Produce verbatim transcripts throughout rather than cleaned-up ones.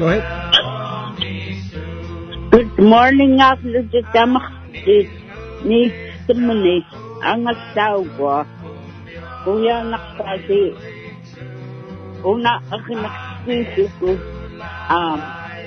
Go ahead. Good morning, after the Damachti, Nistimini, Angasawa, Kuya Nakasi, Una Akinakisiku, um,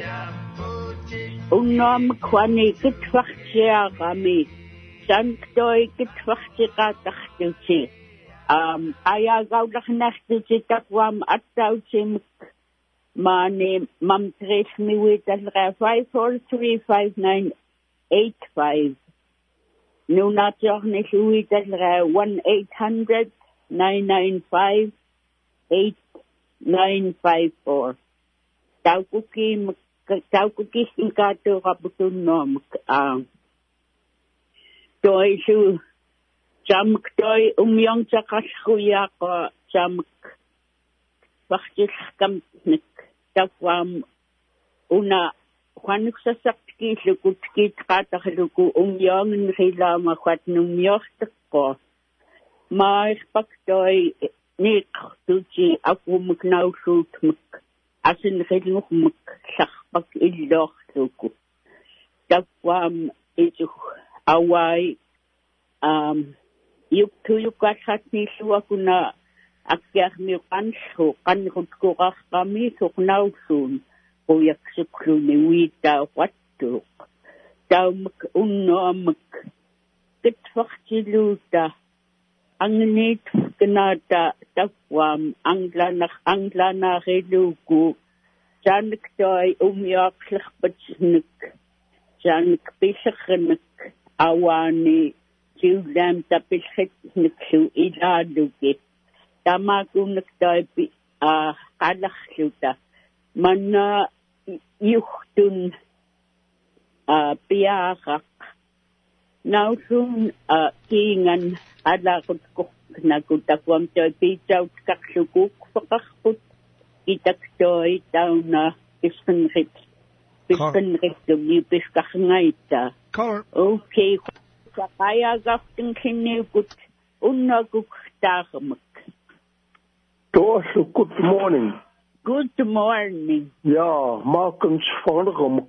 Unam Kwani, Kitwachia Rami, Sankdoi, Kitwachika Tachtuchi, um, Ayagaudach Nachtuchi Takwam Atauchim. My name, Mum trace me with a five four three five nine eight five. No, not journey with a one eight hundred nine nine five eight nine five four. Taukuki, Taukuki, Kato Rabutun Nom. Um, Toy Shu Jamk Toy Umyong Chakashuyak Jamk Wachtis Kamnik. Takwam una Juanuk Sasaki Lukutki Tata Luku Umyong and Rilama Quatnum Yortako. My Spaktoi Nick Tuchi Akumuk now shoot Muk as in Riluk Muk Sachbak Illoch Luku. Takwam is Awai um Yuk to Yukasatni Suakuna. Akyah mi kanso kanrut ko kami so nausun ko yaksuklu ni wita wattu taum unnom kitfachtiluta angnit knata takwam anglana anglana reluku janik toy umyak slachbachnik janik pisachnik awani julam tapilchnik su iladuke Tamakunak toy uh kalachluta. Mana yuchtun uh piarak. Now soon uh kingan alakot ko nagutakwam toy pichaw kakshukuk pakakput itak toy down na pispenrit. Pispenrit yung piskakngaita. Okay. Sa kaya gafting kinibut unaguk tahamak. Dorsey, good morning. Good morning. Ja, Markens Farnrum.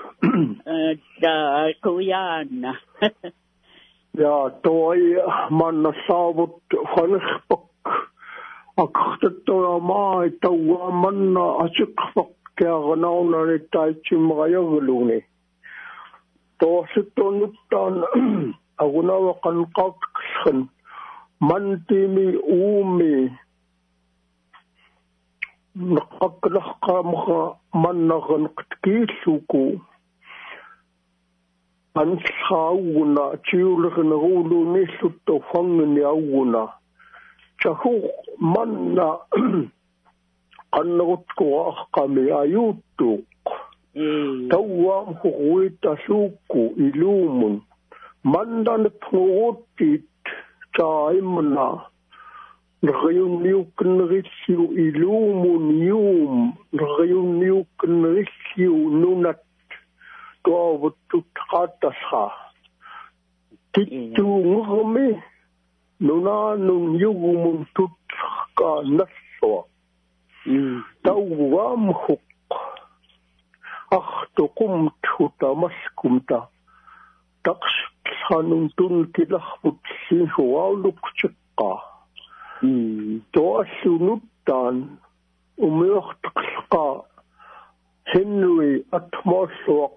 Da Kuyana. Ja, toy man savut Farnspok. Akhtatoya mai tawa man asukfak kernona retaichim rayagulune. Dorsey tonutan aguna wakan kaksan. Mantimi umi. Nakaklaka mga managan kitkiluku. Ansawuna, chiyulakan ulo ni suto fangin yawuna. Chahu manna kanot ko kami ayutuk. Tawam huwita suku ilumun. Mandan tungutit chaimna. Nagayong niyuk narisyo ilumun yum. Nagayong niyuk narisyo nunat. Tuawat tutkatasha. Titu ngami. Nunanong yugumun tutka naswa. Tawam huk. Akhto kumtu tamaskumta. Taksanong tuntilakbut sinhuawluk tsikka. Toa sunutan umiyaktakska Henry atmoswak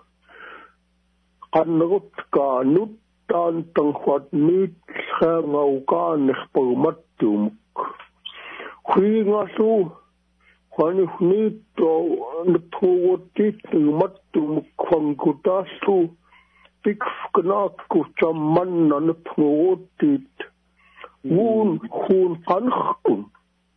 kanrutka nutan tangwat nit ngaukan pagmatumuk. Hui ngasu kwanif nito natuwatit matumuk kwangkutasu pikfknatku chaman na natuwatit Woon Hoon Kanchkun.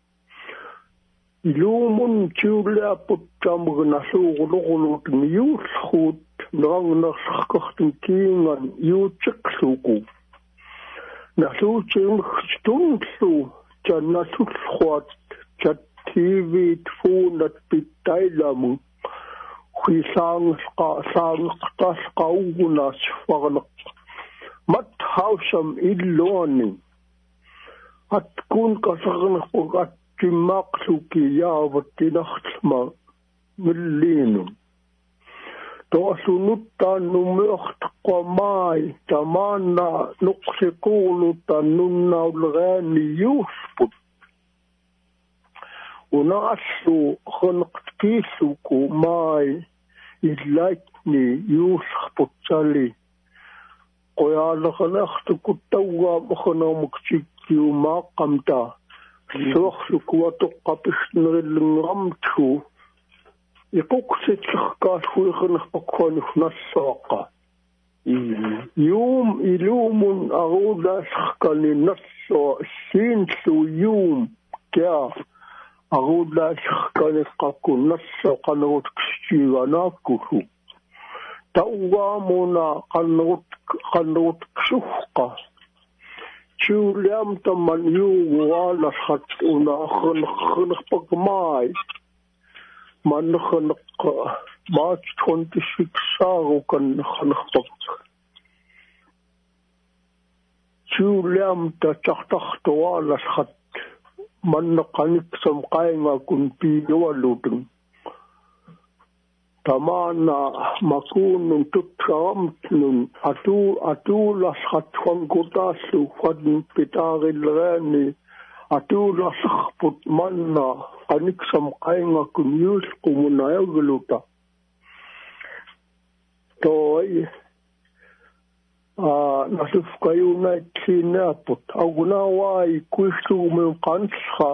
Lumun Julia put Jamganasu Rolut News Hoot Nang Naskachten King and you Chicksuku. Nasu Jim Stunsu, Janasu Swat, Jat T V phone at Pitailamu. We sang sang Taskaunas for Mat Housam Illoning. At kun kasagan ko at timaksuki yavat tinaksma millinum toasunutta numertqamai tamana nuqsikulu tanunnaulreani yusput unassu khonqtisuku mai ilaitni yusputali qoyaalaqanartukuttauga mkhonamuktikkiu maaqamta suarsukuatoqqapissnerillungamtu iquqsitlerkaasfuiqernerpakkuanunnassaaqqa yuum iluumun aruulaasqani nassua siinlu yuum kia aruulaasqaniqqakku nassoqanerutkistiiganaakkulu tauwaamuna qannerut qannerutqsuhqa Juliam taman yuuguaalasqat unaaqernerpakmaai manneqerneq March twenty-six saarukan qernerpak Juliam tataqtartuaalasqat manneqaniksam qaingakun piinualutun tamana makunun tutsaramtnun atu atuulasqatwankutassu fan pitaarilleani atuulasarput manna qaniksam qaingakun yuusqumunayagluta toi a nasufkayunaitsineaput augunawai kuissuumun qansqa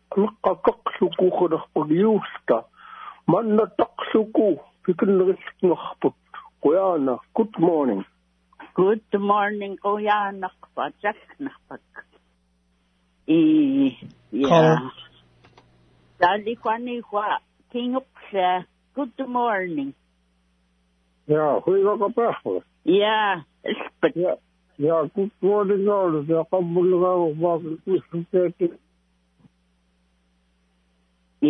neqqaqaqsukuqernerpagiusta manna taqsuku fikirnerisngerput qoyana good morning good morning qoyana qpajaknerpak i ya dali kwani kwa kingupsa good morning ja huiga kapahwa ja ispat ja ja good morning all ja qabulga wa kusukete i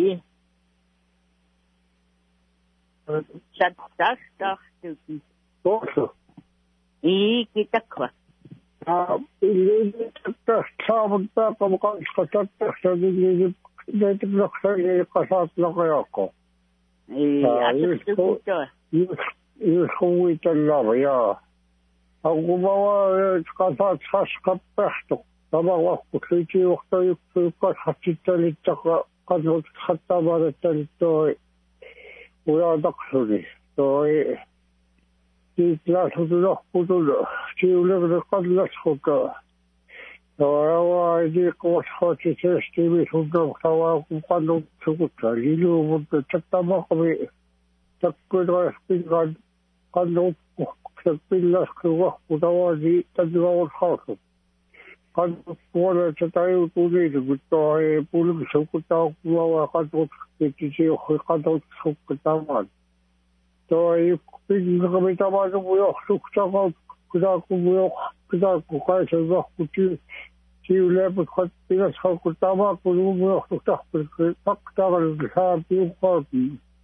Chatastachtuken. Tosa. I kitakwa. Ah, ili tastamun taqam qasqatattaxtadili daytiqlaqsani qasaatlaqayaqqa. I atustukito. Yusquwitallava ya. Aqumawa qasaatsqasqappahtuq. Tamawaqku siti waqtayuqsuqasqatittalittaqa qadlut khattabaratalitoi. Uyaadaqsuni toi tiitlaasutulorputulu tiulerneqallasquka tawaawaaidi quasqaatiseestimisundortawaakum qannutsuqutta liluumunta tattamaqmi takkuidraaspingaan qannutqusakpillasqiuarpu tawaadi tannigaulhaarsu qannutquala tatayuutuniilugit toi puluksuqutaaqumawaa qannut Kitisiuqi qannutsuqqitamaan toi pinngaqmitamaanumuyorsuqtaqaut kutaakumuyok kutaaku qaisagorputi tiuleeput qatpilasqalqutamaaqulumuyorsuqtarpik taqtaralsaapiuqqaati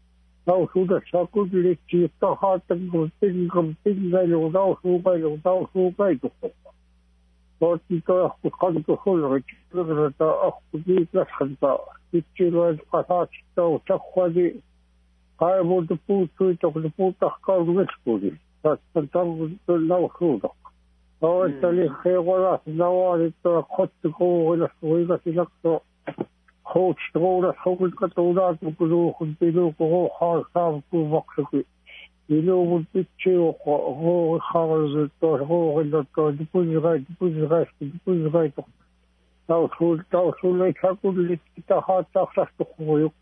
tausuutassaqutilitsiiqqarhaattankum pingam pingailung tausuuqailung tausuuqaituq tootitoyarput qantusulrit lirnata arputiitlasqanta Itchiluan qasaatsittau taqwadi qaimut puutsuitoq puutaqkaunngeskuli tattantangunnausuutoq tawattali xeeqolas nawalittoa qottuquugilassuigasilaqso huutstruulas huqilkatuulaatuquluuqun piluuquruuxaal saamkuumaqsuki iluumun pitsiuqo ruuqixarluttoa ruuqillottoa tipusiqai tipusiqaiski tipusiqaitoq tausul tausul ikakullit kitahaattaaqsartuquyuk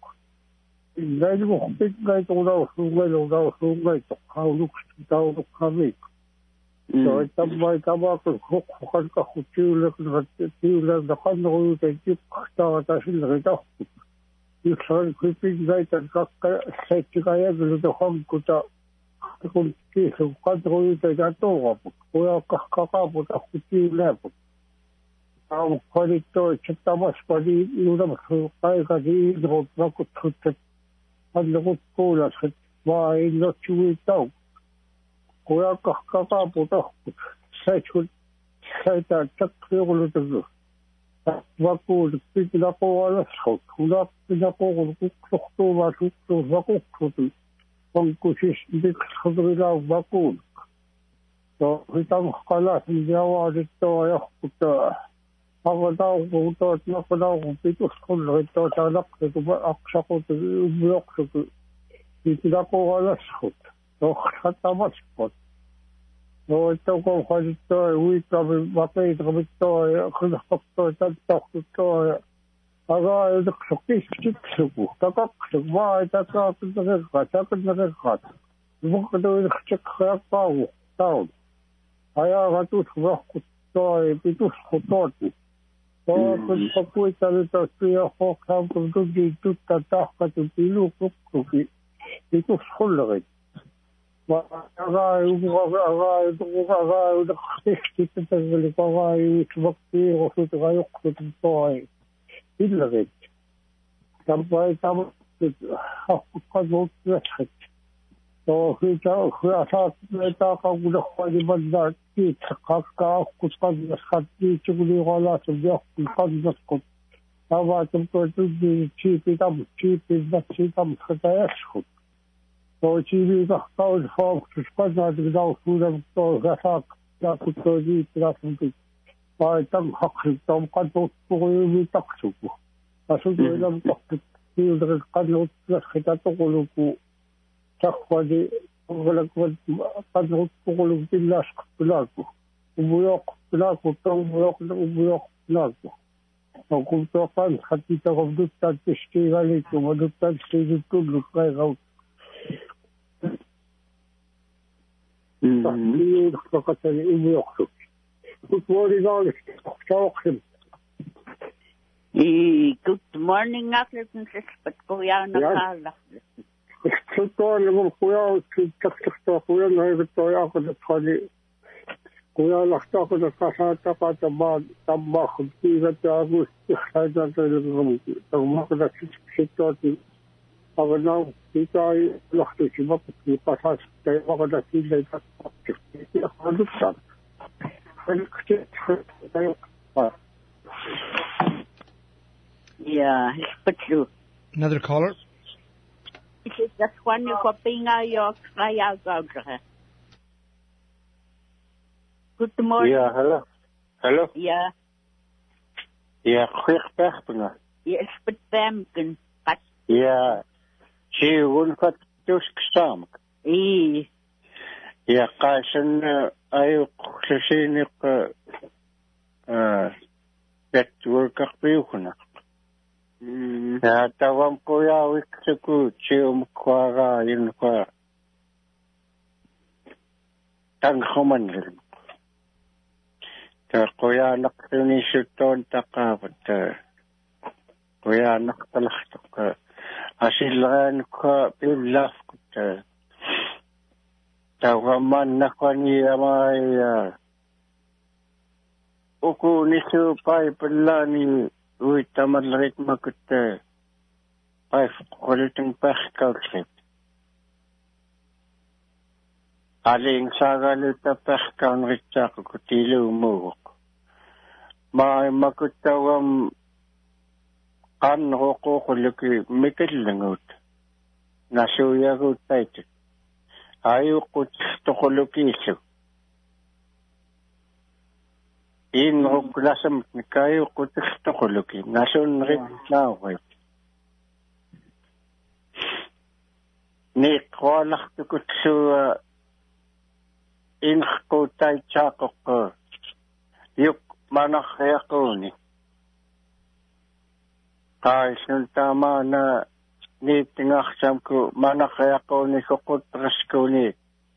ilailuqpingaituqnausuungailuqnausuungaitu qauluks tauluqqamik toittammai tamaaqul huqqaqalqarqu tiuleqnerat tiuleqneqanneruyutai tiqqartarataasilleritaarput yusran kuipingaitan kakka saittiqayaglutoqankuta qul kiisu qanneruyutai tatuuqaput uyaqqarqaqaaput arpu tiuleaput Au qualito chatamas padi iudamas qaigadi idrot nakutut annagut kuulas ma illochuitau qoyaqaqaqaput arput saitut saita takriuqlutugu vakuudet pitinakoalasqut hunaappinakoorluqsortuumaasuqsuus vakuqsutu onkusis diqsqadrilaau vakuudet so hitamqqalaasin diawaarittoajorputa avataaqutaat naqalaaqu pitusqullerittua taanaqsitu aqsaqutu ummiorsutu pitinakoalasqut soqsatamasqut no itoko qalitto uitami vapeitqamitto qilqatto tantortutto aga edeqsoqistiksuku takaqsuk maa takaqinneqqa takaqinneqqa muqdo iqtiqqaaqau taun aya gatut waqtto pitusqutoti so qilqapuitalito tuya hoqam qudgi tutta taqatu tiluqquki pitusqullerit Agai, agai, agai, agai, de gesticht te tegelijk, agai, zwakte, of het agai, ook het tooi. Iedereen. Dan bij dan het afgekant wordt wegget. Zo gaat het, gaat het ook ook de goede man daar niet. Gaat ook goed kan het gaat niet zo goed laten je kan dat goed. Dan wat hem tot die chip dan chip dat chip dan gaat goed. So chibi ka kaus fog spadna digdau suram to gasak ya kutoji trasunti pa tam hakhi tom qadot tuwi taksu asu dolam takti ilder qadot khitato quluku takhwadi qulak qadot quluku billash qulaku umuyoq qulaku tom umuyoq umuyoq qulaku so kunto pan khatita qobdut tashti gali tumudut tashti kullu qaygaw Mm-hmm. Good morning, all. Good morning, African but Koyana Kala. So, all Koya, Takta, Koya, Victoria, the Tony. Koya, Lachta, the Kasata, the Bad, Tabak, the August, the Hadan, the Market, the Aber nou, die zei, lacht dat je wat je pas had, dat dat die deed dat je gewoon doet dat. En ik zeg, yeah, but you. Another caller. This is just one you got being out your fly out. Good morning. Yeah, hello. Hello. Yeah. Yeah, quick back, yes, but them can. Yeah. She won't cut those stomach. Eh. Yeah, Carson, I seen it, uh, that work up Yukuna. Yeah, Tawam Koya, we could chill Quara in Qua Tanghoman. The Koya Nakuni should don't talk about the Koya Nakalach. Asilan ko bilaf ko tawaman na ko niya may uku nisu pai pelani uit tamadlarit makute pai kuliting pahkalsip aling sagalita pahkan ritsak ko tilu mo may makutawam Kan roko kuluki mikillingut. Nasuyagut taitit. Ayukut tokulukisu. In ruklasam nikayukut tokuluki. Nasun rin nawait. Ni kwalak tukutsu in kutay chakok yuk manakayakuni. Kaya tama na ni tingaksam ko manakaya ko ni kukutras ko ni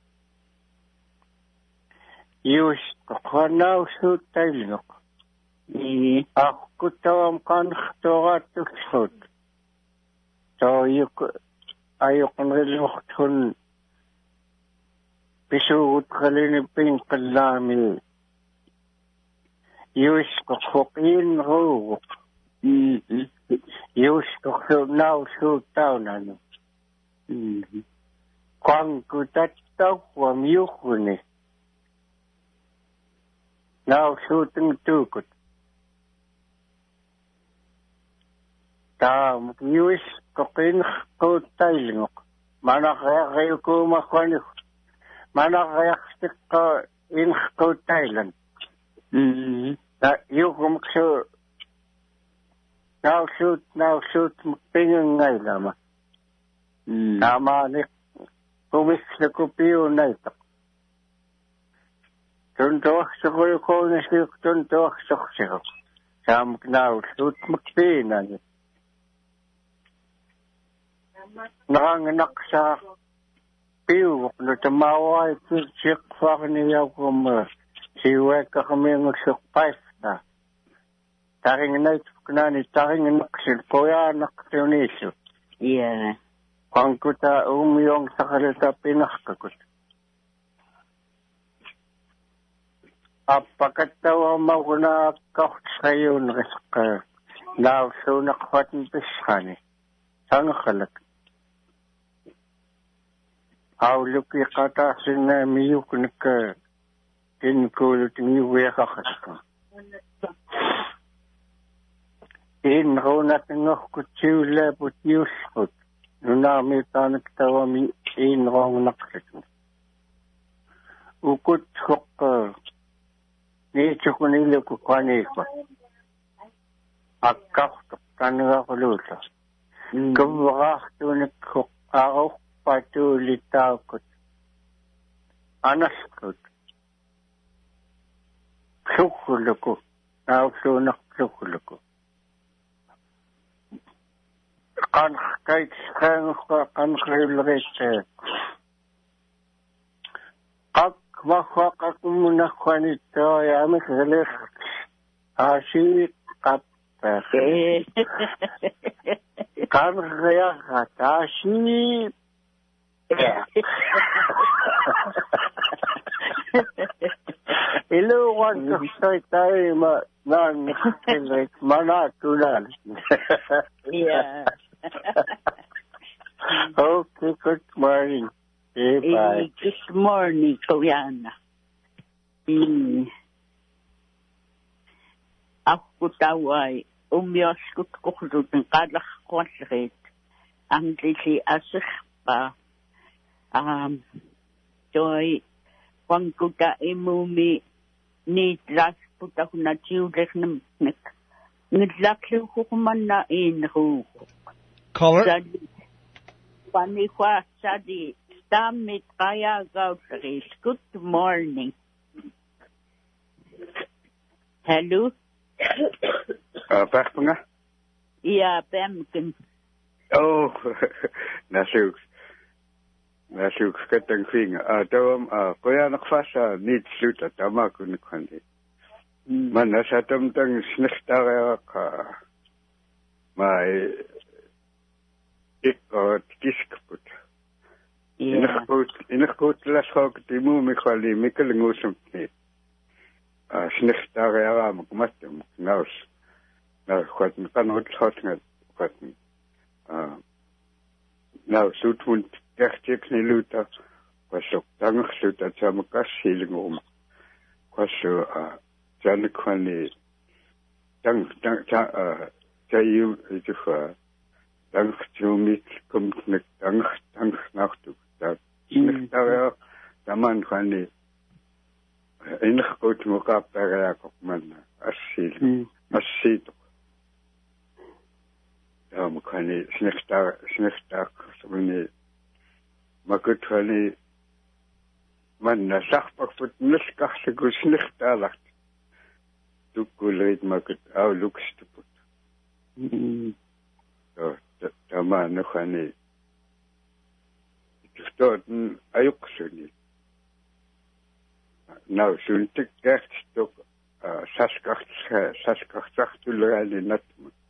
yus kukwanaw su tayo ako kutawam kanaktoga tuksot so yuk ayok nilukton pisuot kalinipin kalami yus kukukin ro Yus ko now shoot down ano. Kwang kutattaw wam yukuni. Now shooting tukut. Um, you is cooking good tailing. Manaka Kuma Quani. Manaka stick in good Thailand. Mm. That you come to now shoot, now shoot, pinging Nailama. Namani, who is the Kupio night. Don't talk to your corner, don't talk to you. Some now shoot McPean and it. Nanganak sa piw, no tamawa ito check for niya kung si Weka kami ng sukpais na. Taring na ito na ni taring naksil, kuya naksil. Yeah. Kung kuta umiyong sa kalita pinakakot. Apakatawa mo ko na kahit sa'yo nakasak na so nakapatang pisani. Saan kalat? How look you cut us in a milk and a curd? In cool to me, we are in nothing of could you lab with useful. No, now me tonic tower me in wrong knockling. Who could hook her? Nature can look upon it. A cup of Canada Luta. Go off to a cook out. Patu litakot. Anaskot. Sukuluko. Nausunak sukuluko. Kan kait kan kan kailangan. Kak wakak aku muna kwanito ya mikhalis. Asi kapper. Kan kaya katashi. Yeah. Hello, one to start time, non like Manatulan. Yeah. Okay, good morning. Hey, bye. Good morning, Koyana. Ako taway, umiyos ko kukulot ng kalak kwasrit. Ang lili asik pa. Um, joy, kung kuta imumi ni dras puta ko na tiulek ng nek. Nidlakli ko kuman na inho. Caller? Sadi, panikwa, sadi, damit kaya gawsaris. Good morning. Hello? Uh, back nga? Yeah, Pemkin. Oh, nasuk. Nasuk katang thing. Ah, tawam ah kuya nakfasa need sluta tama kun khandi. Man nasa tamtang snichtara ka. Mai ik ot kiskput. Yeah. Inakut inakut las hok timu mi khali mikal ngusum ni. Ah snichtara magmatum naus. Na khot kan hot hot ngat khot. Ah nou soetwund echt nie luta was ook dan gesluit dat ze mekaar schelen om was zo ah dan kan nie dan dan ah jy jy vir dan jy met kom met dan dan nacht toe dat nie daar dan man kan nie enig goed mekaar per op man as schelen as sit ja, man kann nicht schlechter, schlechter, so wie man gut kann man na Sachbach wird nicht gar so gut schlechter lacht. Du gut man gut auch lukst du. So, da man noch eine ich dort ein Ayuk schön. Na, so ein Tick echt doch Saskach, Saskach sagt du leider nicht.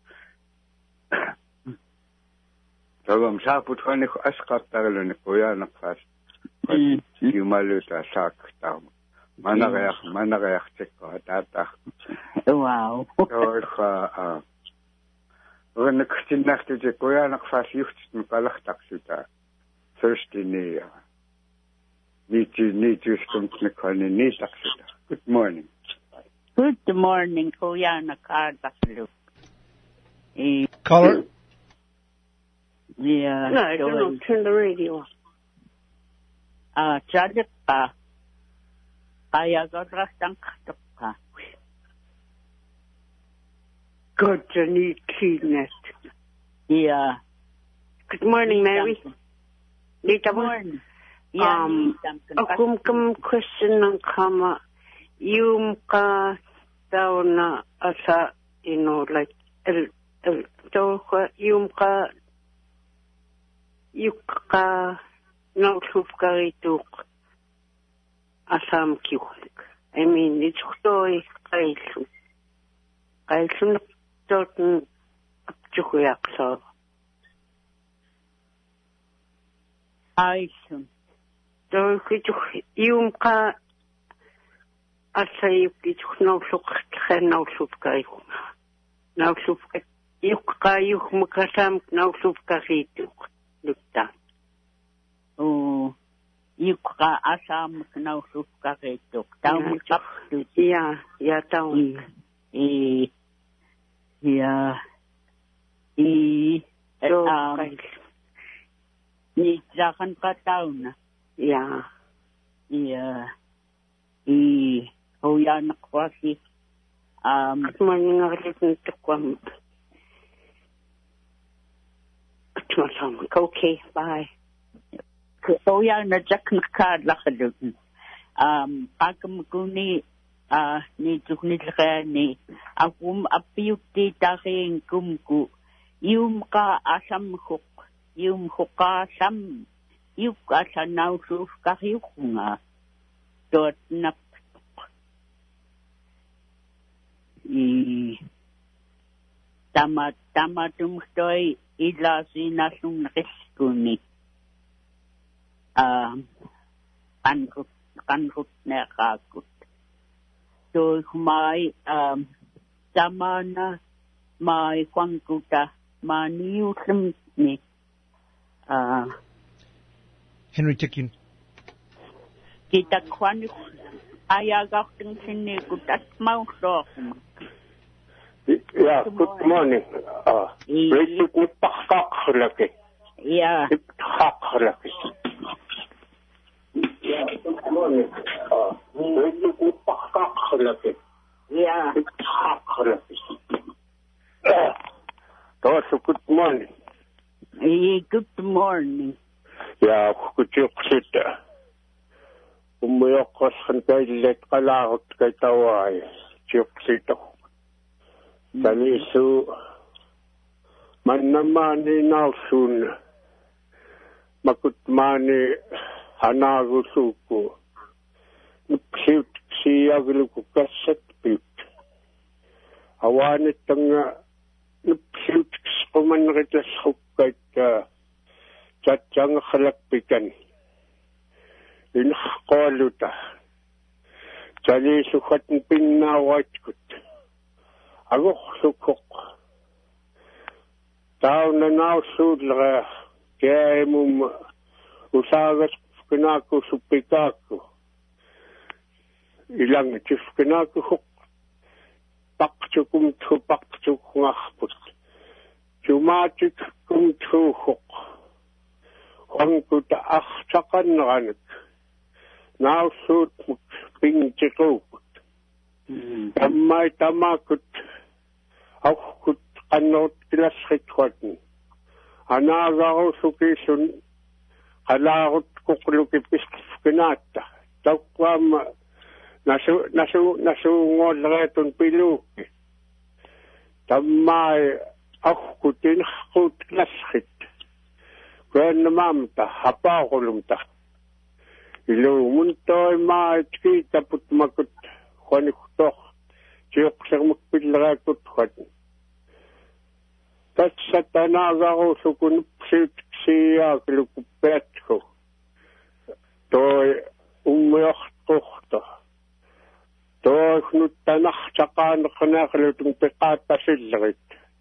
Tawam saput khani asqat tagalone koya naqas yumaluta sak tam managaya managaya tsekko tata Wow. so kha wen kstin nachte je koya naqas yucht mkalach taksuta thirsty ni ni tu ni tu skumt khani ni taksuta. Good morning. Good morning, Koyana Kardaslu. Caller? Yeah. No, I don't know. Turn the radio off. Ah, Chadika. Kaya gadrastang kataka. Good, you need cleanness. Yeah. Good morning, Mary. Good morning. Um, akum kam question ng kama, yung ka daw na asa, you know, like, el, el, daw ka, yung ka, yung ka, nausuf ka ito, asam kiwag. I mean, it's toy, kailsu. Kailsu na toten, apchukuyak sa. Kailsu. So, yung ka, asa yung kituk nausuk ka nausuk ka yung nausuk ka yung ka yung makasam nausuk ka kituk lukta. Oh, yung ka asam nausuk ka kituk. Taon kap. Yeah, yeah, taon. Eh, yeah, eh, so, um, ni jakan ka taon na. Yeah. Yeah. I hoya nakwasi. Um Good morning, everyone. Okay, bye. Hoya na jak nakad lakadun. Um pakamkuni ah ni tukni ni akum apiuti taking kumku. Yung ka asam huk. Yung huka sam. Yung asa nausuf kahiyuk nga dot na i tama tama tumstoy ila sinasung nakeskuni ah kanrut kanrut na kakut so may um tama na may kwangkuta maniusum ni ah Henry Tikin. Kita kwan ayagak ng sinikot at mausokum. Yeah, good morning. Uh, Rachel ni pakak laki. Yeah. Pakak laki. Yeah, good morning. Uh, Rachel ni pakak laki. Yeah. Pakak laki. Uh, so good morning. Hey, good morning. Ja, kutsuksit. Umuyokos kan kay let kalakot kay taway. Tsuksito. Talisu. Man naman ni nausun. Makutmani hanagusuko. Nupsiut siya giluko kaset pit. Awanit ang nupsiut kumanritas hukay ka. Tatjang khalakpikan. Inakoluta. Tali sukat pinawat kut. Agok sukok. Tao na nausud laga. Kaya mum usagas kinako supikako. Ilang tif kinako huk. Pakchukum tu pakchuk ngakput. Chumatik kum tu huk. Huwag ach sakan ranik. Nausut pingchikukut. Tamay tamakut. Auch kut kanot kilasritwaten. Anagaw sukisun. Halakut kukulukipis kinata. Takwam nasu nasu nasungod retun piluki. Tamay auch kutin kut kilasrit. Kaya naman ta, hapa ko lumta. Ilo muntoy maat kita put makut. Kwani kutok. Siyok sa magpilaga kutkwat. Tat sa tanaga ko sukunup siya kilukupet ko. To'y umiyok tukta. To'y knutanak tsaka nakanakalutung pikata silagit.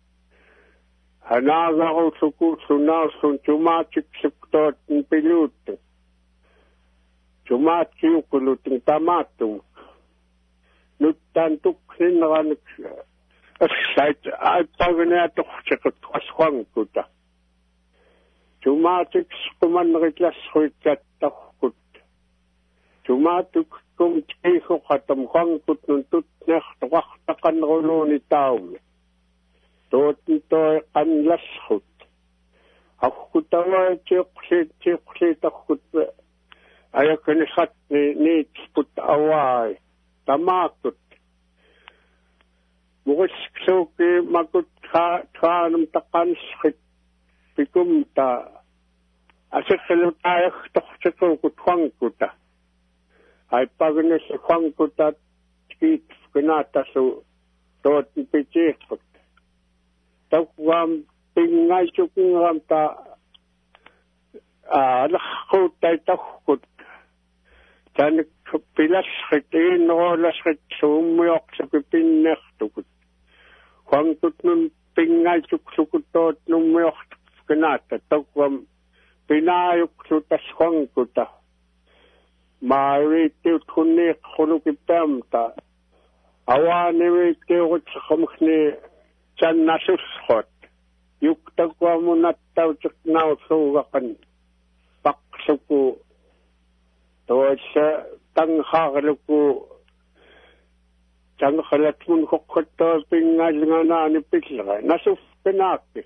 Hanaga ko suku sunasun chumatik suktot ng piluto. Chumatik yung kuluting tamatung. Nutantuk sinaranik. At ay paganatok sa katwaswang kuta. Tumatik kumanritlas huikat tahkut. Tumatuk kum tiho katam hangkut nuntut nek waktakan roloni taum. Totin to kanlas hut. Hakutawa chukse chukse tahkut. Ayakan hat ni ni put awai. Tamakut. Mugus soke makut ka kanum takan skit. Pikum ta asekelu tayo tokseko kutwang kuta. Ay pagnes kwang kuta kit kunata so tot pichikut. Takwam pingay chukungam ta alakut tay takut. Tan pilas kitin olas kit sumyok sa pipinnek tukut. Kwang kut nun pingay chuksukut tot numyok kunata takwam pinayok sutas kwang kuta. Maariti utkunik khulukipamta. Awani witi utsakamkni chan nasuskot. Yuktakwa munattaw chiknaw sugakan. Paksuku. Tosa tanghakaluku. Tanghalatmun kukhato pingal nga nani pitlaka. Nasuf pinaki.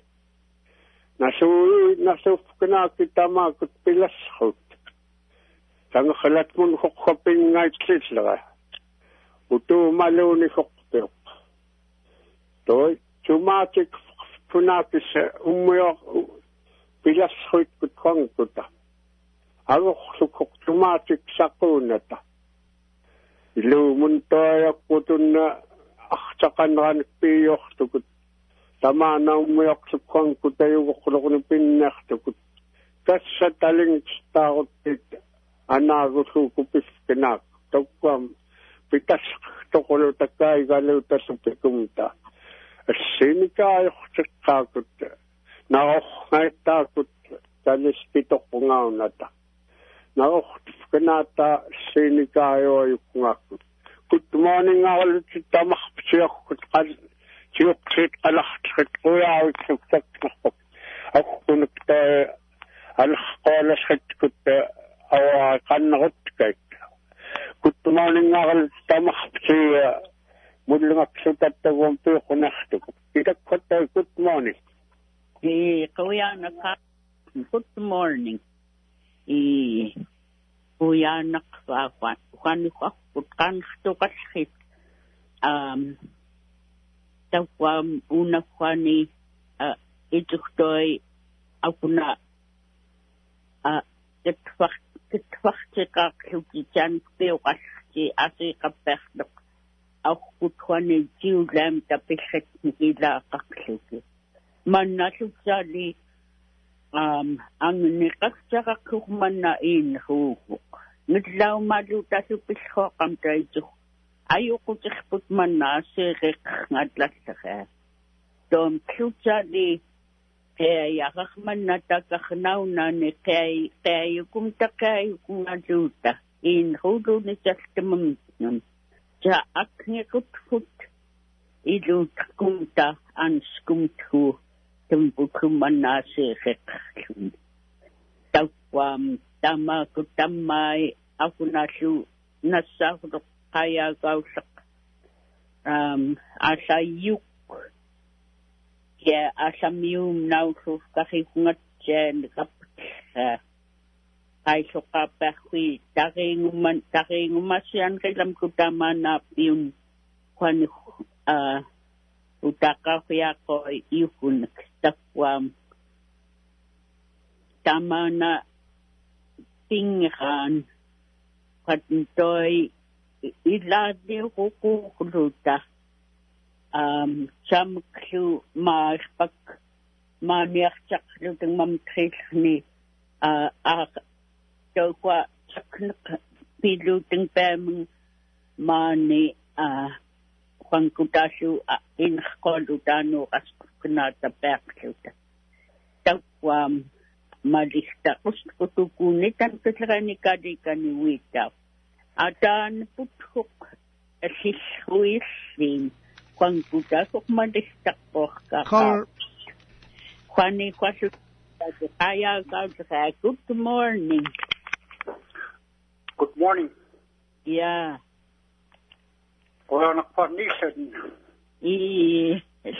Nasuf, nasuf pinaki tamakut pilaskot. Tang khalat mun khokoping ngai tlisla utu maluni khokpek toy chumatik punakis umyo pilas hoit kutkong kuta alo khok chumatik sakunata ilu mun toy kutun akhtakan ran piyok tukut tamana umyo kutkong kuta yu khulokun pinnak tukut kassa taling staut anagusu kupis kenak tokwam pitas tokolo takai galu tasupkumta sinika yakakut na takut talis pitok ngaunata na kenata sinika yo yukngakut good morning all tamak psiakut qal chiuksit alahtkit qoya utsuktak akun ta alqalas kut awa kannagut kait good morning all tamak psia mudlungak sutattagum pe khunahtu itak khotta good morning e qoyana ka good morning e qoyana fa fa kan ko kan to kasit um tawam una kwani ituktoi akuna a ketfak ketfak ka kukijan peokas ki ase kaperdok au kutwane jiulam tapichet nila kakluki mannasu jali um ang nikaksa kumana in hugo nitlaw maluta su pisho kam tayo ayoko tikput manna sirek ngadlasaka dom kujali kaya yakakman na takaknaw na ni kaya kaya kum takay kum aluta in hudo ni jastamam nun ja akne kutfut ilut kumta anskumtu tumbukuman na sirek tawam tama kutamay ako nasu nasahurok kaya gawsak um asayuk ya asamium nausu kahikungat jen kap ay soka pakwi taking man taking masyan kailam kutama na yun kwan uh utaka kaya ko yukun takwam tama na tinghan patuntoy iladi ko kuluta um samklu marpak maniakchak lutang mamtris ni uh a to kwa chaknak pilutang pem mani uh kwangkutasu in kolutano as kunata pakluta takwam malista kutukunitan kasarani kadi kaniwita atan putuk asishuisin kwang kuta kok madistak po ka kwani kwasu Kaya ka good morning. Good morning. Yeah. Wala nakpanisan. I.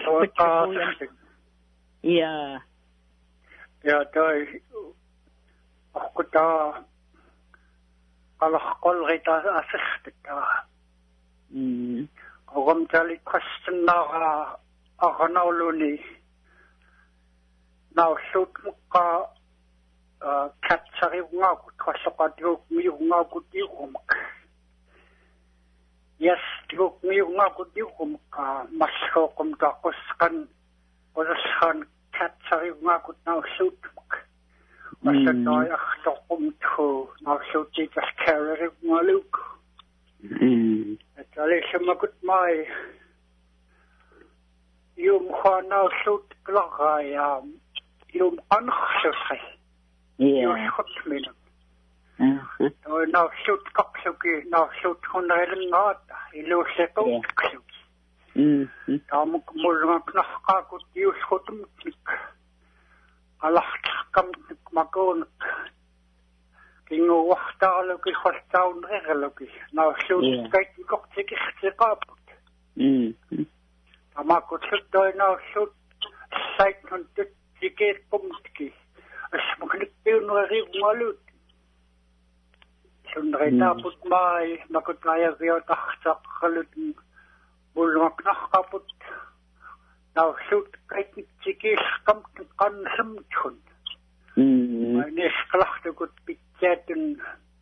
Yeah. Yeah, dai. Ako ta. Alakol kita asist ta. Hmm. Agam tali question na ako na uluni. Now shoot mo ka katsari nga ko kasaka tiyo miyo nga ko tiyo kumak. Yes, tiyo miyo nga ko tiyo kumak. Masko kum takoskan oraskan katsari nga ko now shoot mo. Masa tayo akto kum to now shoot tikas karari nga luk. At ali siya magut may yung kwa now shoot klakay um yung ankhsasay. Yeah. Yung shot minum. So now shoot kaksuki, now shoot hunailan ngata, ilo seko kaksuki. Mm. Tamuk mulunga knakakut yung shotum tik. Alaktakam tik magonak. Kingo waktaloki, khwastaun regaloki. Now shoot kait kok tikik tikaput. Mm. Tamakut shoot now shoot site huntit tiket pumtki. As magnik piyon rin malut. Sundray tapos may makutaya kayo taksak kalut bulmak nakaput. Now shoot kahit tikis kam kansam chun. May nesklakta kut pitjatun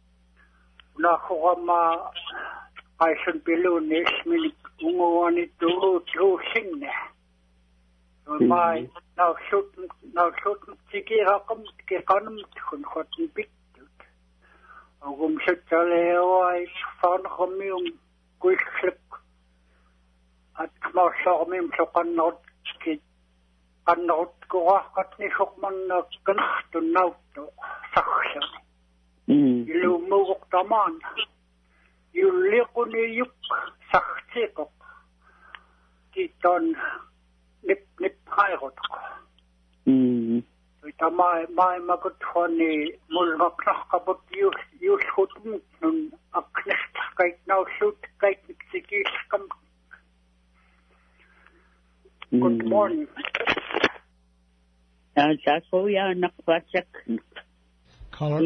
nakukama aysun pilunis minik unguan ito trusin na. May now shoot now shoot tikira kam tikanam chun khotin pit. Agum sa taleway fan kami yung quick clip at kumasa kami yung sa kanot kanot ko kakat ni Sokman na kanatun na ito saksya. Ilumugok taman yung liko ni yuk saksya ko titon nip nip hay ko ko. Ita mai mai magut honi mulmak nakabot yus yus hutum nun aknest kait now shoot kait sikis kam. Good morning. Ah, sako ya nakwasak. Caller.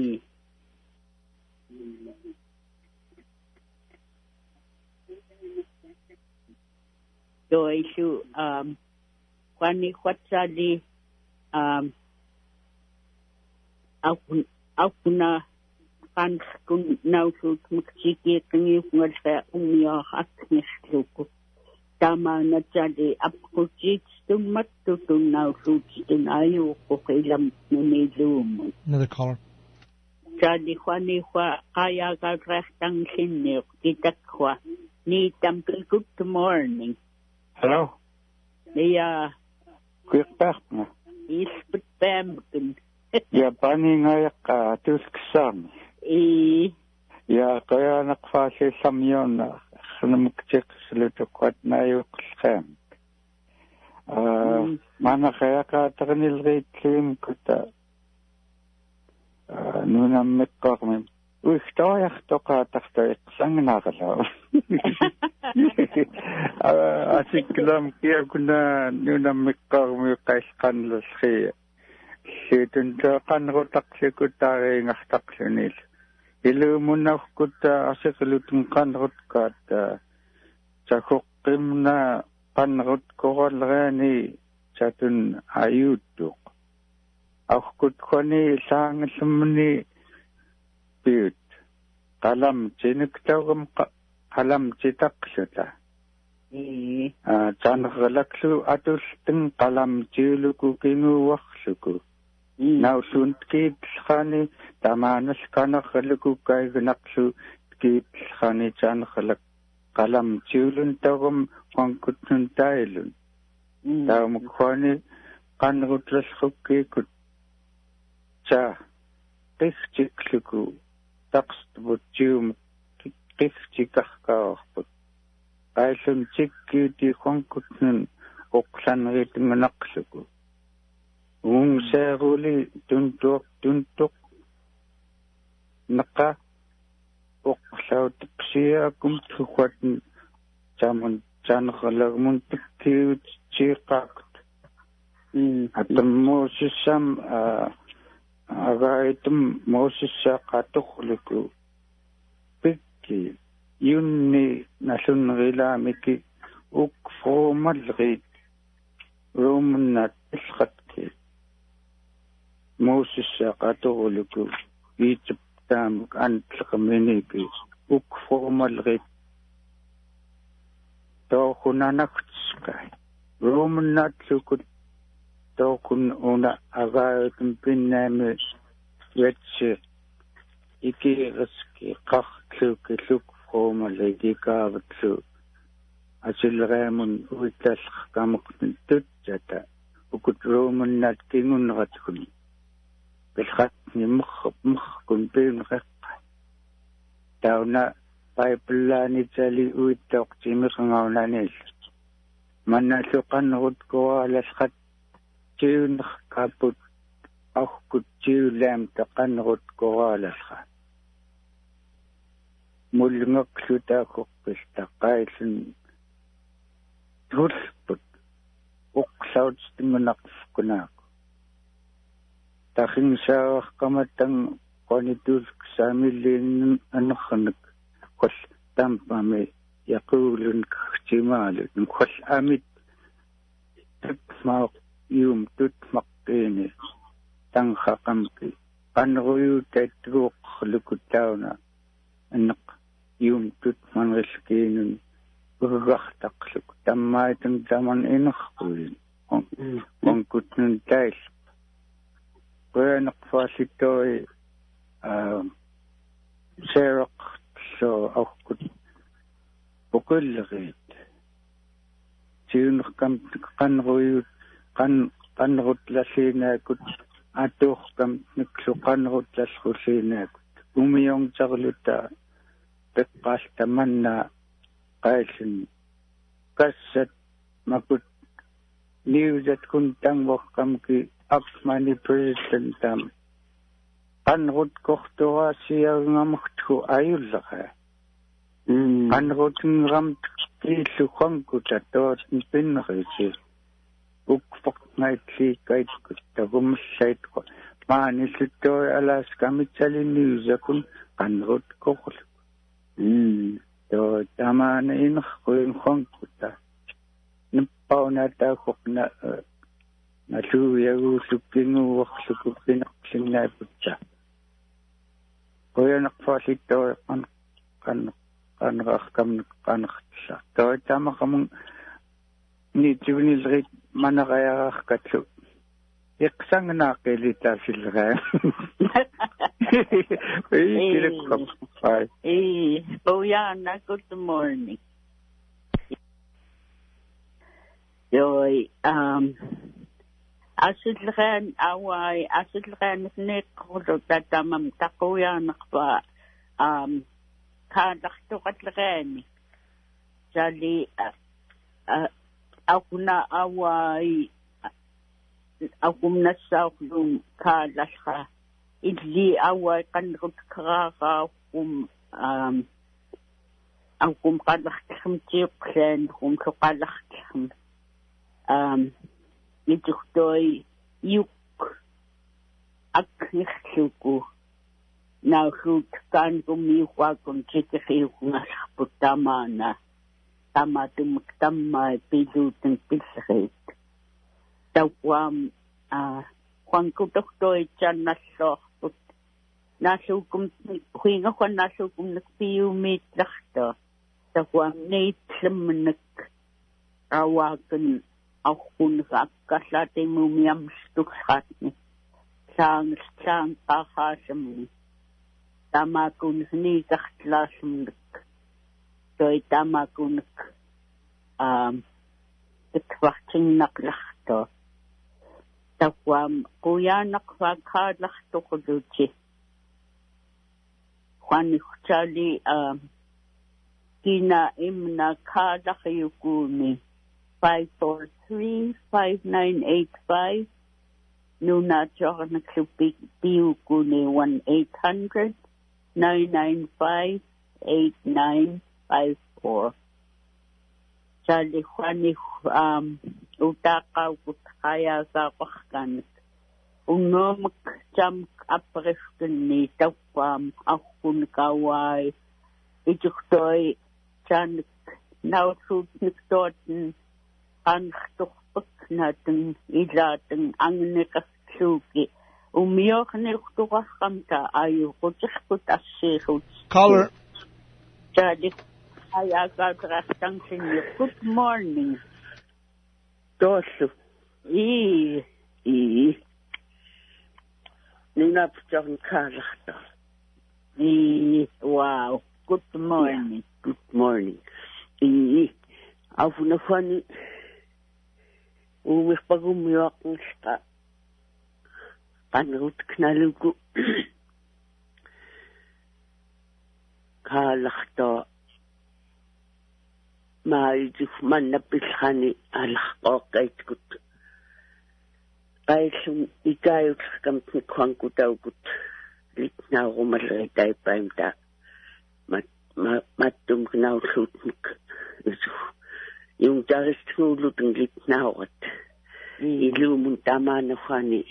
So issue um kwani kwatsali um aku aku na kan kun now shoot maksiki kangi ngalsa umya aknesluko tama na jadi apko chits tumat to now shoot tinayo ko kailam nilum. Another caller. Jadi kwani kwa kaya ka rastang sinne kita kwa ni tampil good morning. Hello. Yeah. Quick back na. Ispit pamkin. Ya bani ngayak ka tusksan. E. Ya kaya nakfase samyon na namukchik sluto kwat na yung skam. Ah, mana kaya ka takanil rate klim kuta. Ah, nunam mekkak mem. Uy, stoyak to ka takta sang nakalaw. Asik lam kia kuna nunam mekkak mo kais kanlos kaya. Sitten kan rotak sekutare ngastak senil. Ilu munaf kuta asekelutun kan rotkat. Cakok na kan rot korol rani catun ayutuk. Akut koni sang semni piut. Kalam cinik tawam kalam citak seta. E. Ah, can galaksu atus ting kalam ciluku kingu waksuku. Now soon kids honey, Tamanas kana heliku kai gnaksu kids honey chan helak kalam chulun tagum wankutun tailun. Tam khani kan rutlas hukki kut cha tis chikluku takst butchum tis chikah ka put. Aisun chikki ti wankutun oksan riting naksuku. ung seruli tuntuk tuntuk naka oqlaut psia kum tuqat jamun jan khalagmun tikkiut chiqaq atam mosisam agaitum mosissa qatuqluku pikki yunni nasun rila miki uk formalrit rumnat isqatki mosissa qatuqluku itip tam antqminiki uk formalrit to kunanaqtskai rumnat lukut to kun una agaitum pinnami wetsi iki riski qaqluki luk formaliki kaavtlu asilremun uital kamuqtin tutjata ukut rumnat kingunratkun بالخط مخ مخ كن بين غقة داونا بايبلاني تالي ويتوقتي مخنعونا نيل من نسوقن غد قوال الخط تيو نخكابوت أخ كت تيو لام تقن غد قوال الخط ملنق سوتاكو بستقايسن تولبت أقصاوت ستمنقف كناك تاخين ساوخ قمتن قانيتوز كساميلين أنخنك قل تنبامي يقولن كاحتمال نقل أميت تتمق يوم تتمقيني تنخا قمكي قنغيو تتروق لكتاونا أنق يوم تتمن غسكين بغخ تقلق تمايتن تمن إنخوين ونكتن تايل وينق فاسيتوي سيرق سو أو كت بكل غيت تيونق كم قنغوي قن قنغت لسينا كت أتوخ كم نكسو قنغت لسخسينا كت وميون تغلتا بقاس تمنى قايسن قصة ما كنت نيوزت كنت تنوخ كم كي أقماني بريزدنتام قنغت كختوا سيغمختو أيولغا قنغت نغمت كيسو خنكو تاتوات نبنغيسي وكفق نايتلي كايت كتاهم السيد ما نسلتوي ألاس كامتالي نيوزكن قنغت كخل تو تامان إنخوين خنكو تا نباونا تاخونا نشوف يقول سكينو وخسكو بين قسمنا بتشا ويا نقفاشي تو قن قن قن غخ كم قن خشة تو تام خمون نيجوني لغيت ما نغير خكتلو يقسم ناقلي تافل غير إيه كده كم إيه بويانا good morning يوي um أصدقائي أواي أصدقائي نسنيك خذوا تامم تقويا نقبا أم كان تختوقت لغاني جالي أكونا أواي أكونا الساقلون كان لشخا إدلي أواي قنقت كراغا أكوم أم أكوم قد لختخم تيقلان أكوم قد لختخم أم يتختوي يوك أكنخلوكو ناخوك كان كميوكاكم تتخيوكو نشخبو تامانا تاماتو مكتاما بيلوتن بيسخيت توقوام خوانكو تختوي جان نشخبو ناشوكم خوينغا خوان ناشوكم نكبيو ميت لختا توقوام نيت لمنك رواكن أخون فأكاساتي موميام ستوكساتني سان سان قاخاسمني تاماكون هني تختلاسمنك توي تاماكونك آم تكفاكتن نقلختو تقوام قويا نقفا كاد لختو قدوتي خواني خشالي آم كينا إمنا كاد لخيوكوني five four three, five nine eight five Nuna Jorna Klupi Piukuni one eight hundred nine nine five eight nine five four. Sali Juani um Utaka Utkaya Zapakanik. Unomak Jam Aprefkani Tapam Akun Kawai Ijuktoy Janik Now Food Niktorten Anchtochbuk Natin Ilatin Angnikas Suki Umiochnik Tuakamta Ayu Kutikut Asihut Caller. Sali Good morning. Dosu. E. E. Nina John Carlachta. E. Wow. Good morning. Yeah. Good morning. E. Afuna funny. Uwe pagum yaksta. Panrut knaluku. Carlachta. ما يجف من نبيشاني على قايت كت قايشون إيجايو كم تكون كتاو كت لتنا غمر غاي بايم تا ما ما ما تم كناو شوتنك يجف يوم جالس تقولوا تنجلتنا وقت يلو من تامان فاني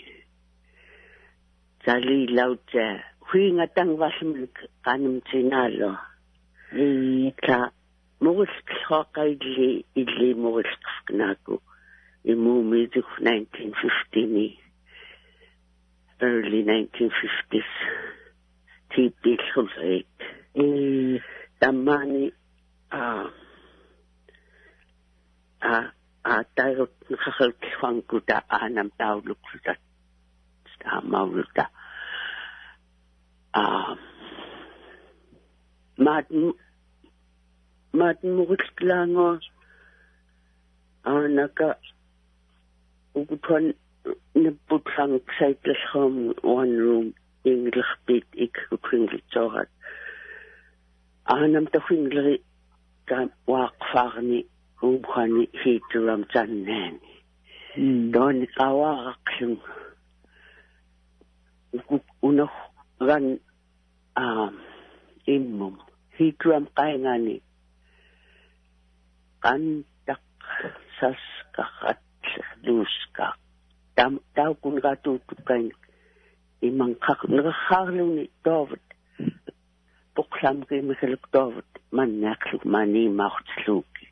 جالي لو جا في نتان واسمك كانم تنالو إيه Morsk Hawkeye Idli Idli Morsk Fnaku Imumi of nineteen fifty, early nineteen fifties. T-Bill Hulzait. Damani ah ah ah Tayo Nakal Kwanguda Anam Taulukuta Stamauta. Ah Martin Martin Murislango Anaka Ugutan Niputang Sightless Home, one room, English bit, ik Kringle Johat. Anam the Fingly Walk Farni, Umhani, Heaturam Janan. Don Kawakin Uno run um Imum, Heaturam Kaingani. Kandak saskahat luska tam tau kun gatu tukain imang kak nakaharlo ni David puklam kay Michael David man nakluk mani machtluki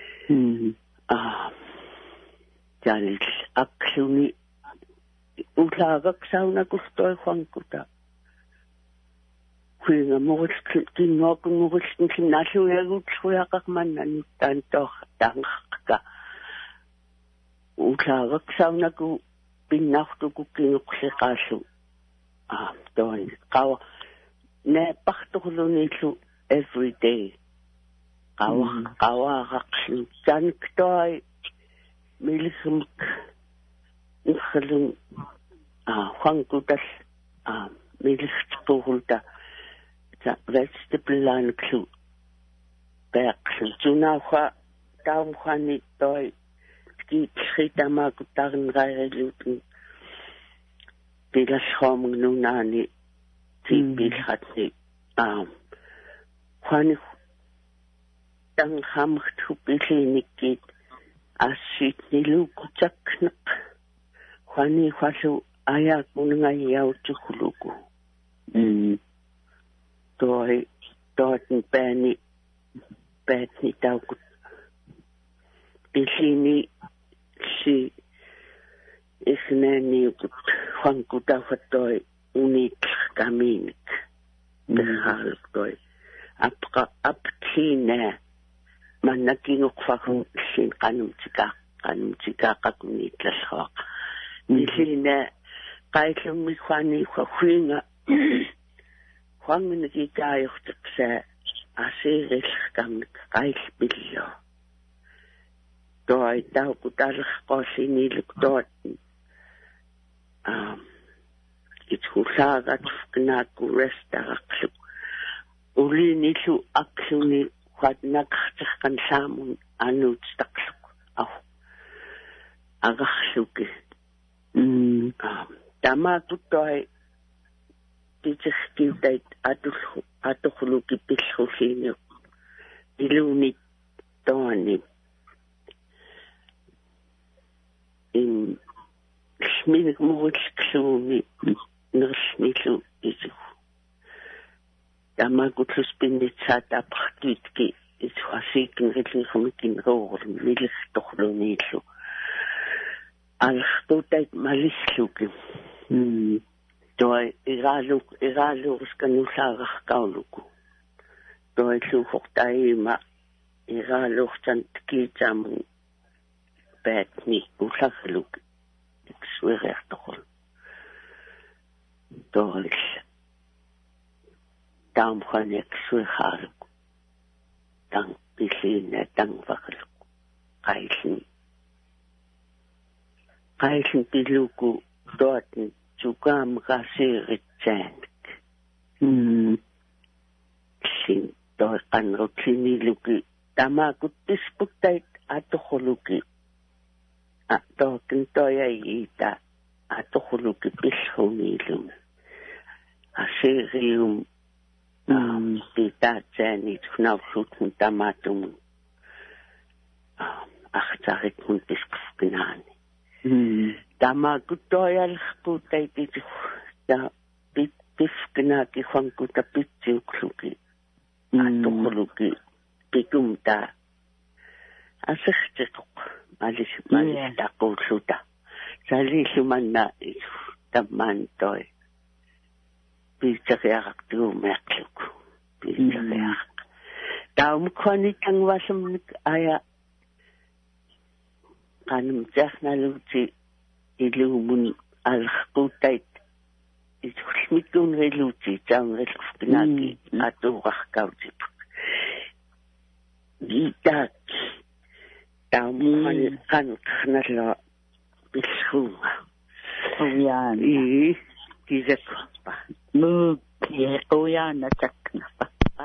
ah janil akluni ulagak sauna gustoy khangkuta Kuinga mogos kinok mogos kinasyo yagut kuyakak man nanutan to tangka utlagak sauna ku pinakto ku kinukse ah don kawa ne pakto kulunitu every day kawa kawa kaksin janktoy milisum ikhalung ah khangkutas ah milispuhulta vegetable line clue. Back to now, down one it toy, keep Hitama Gutan Rai Luton, Pilas Home Nunani, T-Bill Hatney, um, one Dang Ham to Billy Nikit, as sheet Nilu Kuchaknak, Wani Wasu Ayak Munaya to Hulugu. Toy, Dorton Benny, Benny Dog, Bishini, she is nanny, one good of a toy, unique, Gaminik, the half toy. Up, up, tina, Manaking of Fakun, Shin Kanum Chica, Kanum Chica, Kakunitlas Hawk. Bishina, Kaitum Mikwani for Finger. Juan minigi gaio te asir kam kail billo. Doi tau kutar kosi ni luk dot. Um, it's husaga kna ku resta aklu. Uli ni lu aklu ni wat nak kan samun anu staklu. Au. Agakluke. Mm. Tama tutoi tiitsiskiutait atu atukhuluki pillulliinu iluni toani in sminik muutskluumi nersnilu isu Tama kutluspinnitsaat apartuitki isu hasiikin rillirumikin roorn milirtorluniillu alxtuutait malisluki mm toi iraaluk iraaluurskanulsaararkauluku toi luuqortaima iraaluurtan kiitaamun paatni ullarluk iksueriartorul toi taamkhaniak suihaaluk tang piliina tangvakaluk qailin qailin piluku toatin Tukam kasiritsanik. Hmm. Sin toi kanrotlini luki. Tama kuttisputtait atokhuluki. Atokin toya iita atokhuluki pishunilum. Asirium. Um, pitatsani tunausutun tamatum. Um, achtarit mun piskufkinani. Hmm. Tama kutoyal putai pitu ta pit pifkna ki khangku ta pitju khluki atokhluki pitum ta asixtiq malis malis ta qulsuta sali sumanna tamman toy pitjaqaq tu meqluk pitjaq taum khani tangwasumnik aya kanum jaxnaluti ilumun alxqutait isulmitun reluti taungelfnaki atuqarkautip gitak taumani kan khnala bilhunga oyan i kizakpa mu oyana taknapa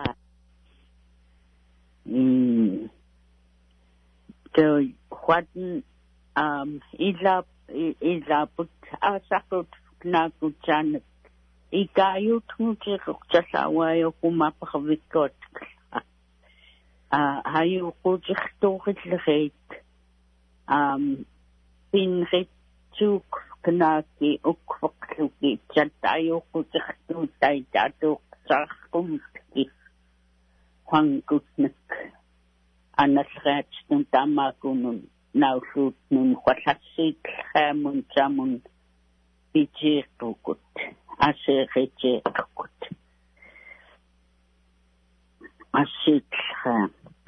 mm to what um ila ilaput asakut nakuchan ikayut mutiqchasawayo kumapaqvikot ah hayu qutiqtoqilleret um pinrituk knaki ukfaqluki chatayo qutiqtutay tatuq sarqumki hangutnik anasrat tamakunun nausut nun khalassit khamun chamun ichikut asirechekut asit kham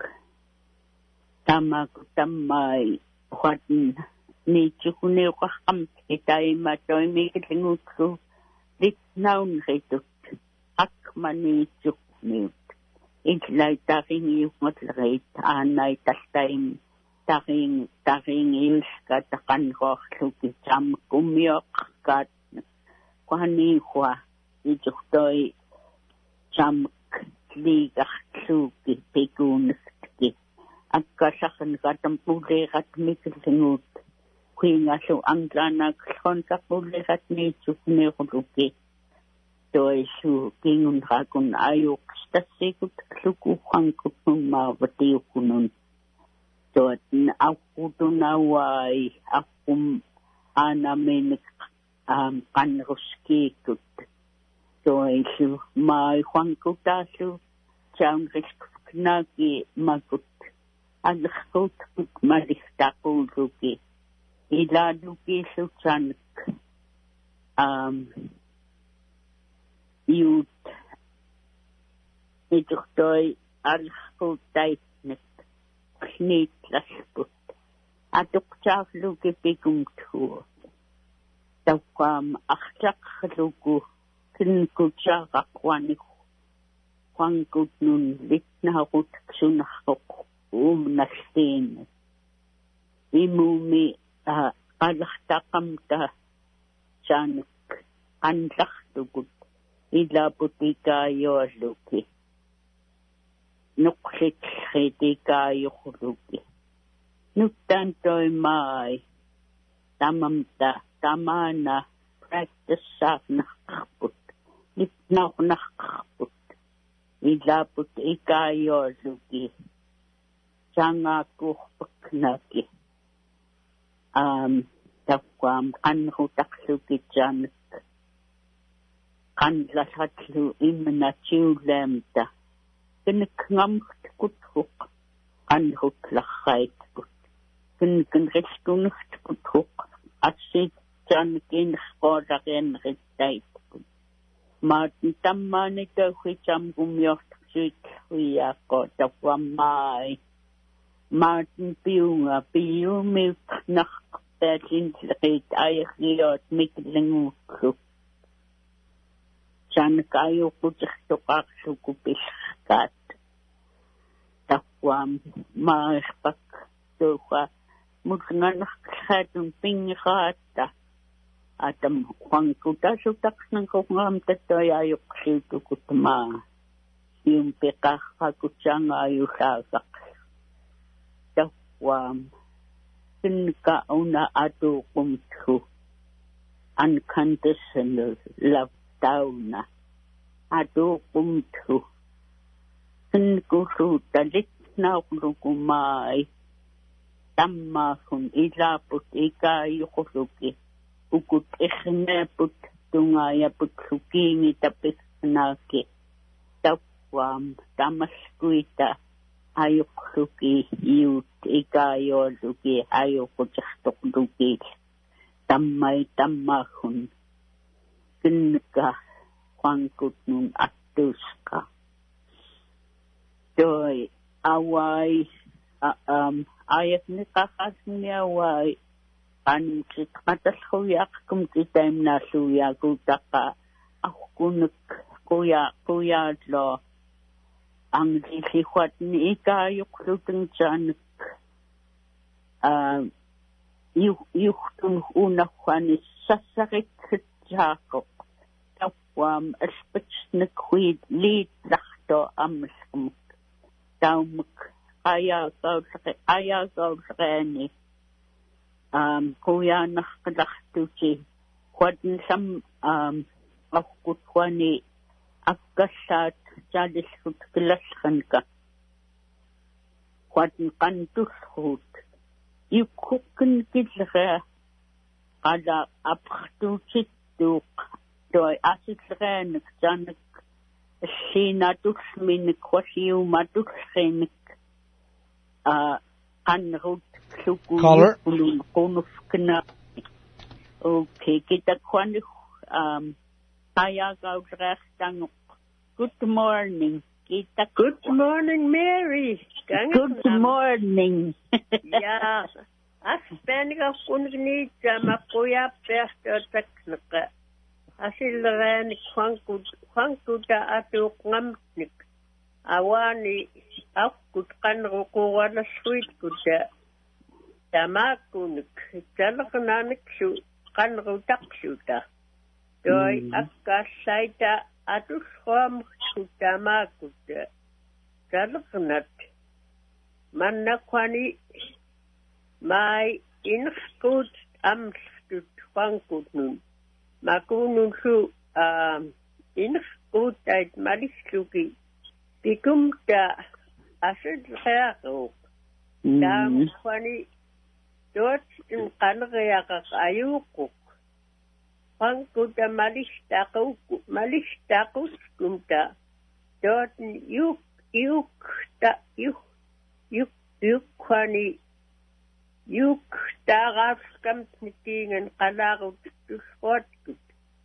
tamakut tamai khatin ni chukune qam itaima toimiklingutu litnaun retut akmani chukni itlai tarin yumatlait anai tastaim taring taring ilska takan rohluki jam kumyok kat kwani kwa ijuktoi jam kligachluki pegunski akkasakhan katam pulerat miklingut kuingasu anglana khonsa pulerat ni chukne khuluki toi su kingun rakun ayuk stasikut khluku khankut ma vatiukunun Tot akutunawai akum anamenik um kanruskikut toisu mai huangkutasu chaunrisknaki makut adkhut maliktakulruki iladuki suchanik um yut ituktoi adkhutaitnik Nit lasput. Atuk chafluki pikumtu. Tawam akhlak luku kinku chaka kwanik. Kwangkut nun litnahut sunahok um nastin. Imumi alahtakam ta chanik anlak tukut. Ilaputika yorluki. Nuklit kritika yukhluki. Nuktantoi mai tamamta tamana practice saaqnaqarput nipnauqnaqarput ilaput ikayorluki sangaaqurpaknaki um takwam qanrutaqluki janak qanlalatlu imnachiulamta kinqngamtkutruq qanrutlarraitkut kinkinriskunnertkutruq assit jankinqoolarianrittaitkut maatin tammanika huicham gumiortsuit huiaqo takwamai maatin piunga piumiut naqtatin lit ayriot miklengukluk jankayo kutsirtoqarlukupilkat takwam maarpak tuqa mutnganarkhatun pingraata atam qankutasutaqnanqungam tatoyayuqsiutukutma yumpiqarqakutsangayullaasaq takwam kinka una atuqumthu unconditional love tauna atuqumthu kinkusuta litnauqlukumai tammahun ilaput ikayuquluki ukut ihneput tungayaput sukingi tapisnaki takwam tamaskuita ayuqluki yut ikayoluki ayuqutaqtuqluki tammay tammahun kinka qanqutnun attusqa toy awai um ayat niqaqasni awai anchit qatalhuyaqkum titaimnalluyaakutaqa aqunuk quya quyatlo anglillihuatni ikayuqlutun chanak uh yuhtun unahwani sassaqitjaaqoq tawam aspachnik huid liitlaqto amlqumuk taumuk ayaqawlqi ayaqawlqani um kuyanaqlaqtuti huatn sam um aqutwani akkallat jalilhut kilalqanka huatn qantulhut yukhukin kilqa qala apxtuchittuq toy asitlqanik janak sinatusminik wasiumatulqinik uh qanrut Caller. qunufkna okay kita kwani um ayaqawlqartanguq good morning kita Good morning, Mary. good morning Ja, aspenniga kunni jama koya perstotaknqa. Asilrani kwankut kwankuta atuqngamnik. Awani aqut qanruqwala sweet kuta. Tamakunik talqnanik shu qanrutaqshuta. Toy akkasaita atusqam sutamakuta. Talqnat mannakwani mai inskut amstut kwankutnun makunun su um inskut ait malisluki pikumta asid khaqo dam kwani dort in qanriyaqa ayuquk kwankuta malistaqu malistaqus kumta dort yuk yuk ta yuk yuk yuk kwani yuk tagaskam tingen qalarut tusqotkut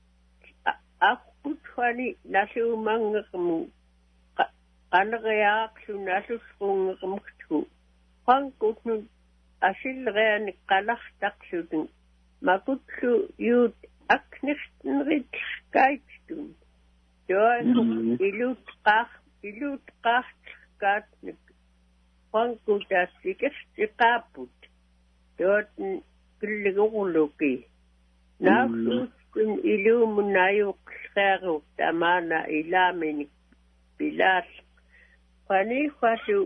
aqut kwani nasumangqum qanriaqsu nasusqungqumtu qankutnu asilrean qalartaqsutun makutsu yut aknirtnrit kaitstun joy ilut qaq ilut qaqatnik qankuta sikirtiqaput dort kulliguluki nausutun ilumun ayuqsqaruq tamana ilaminik bilas qani khasu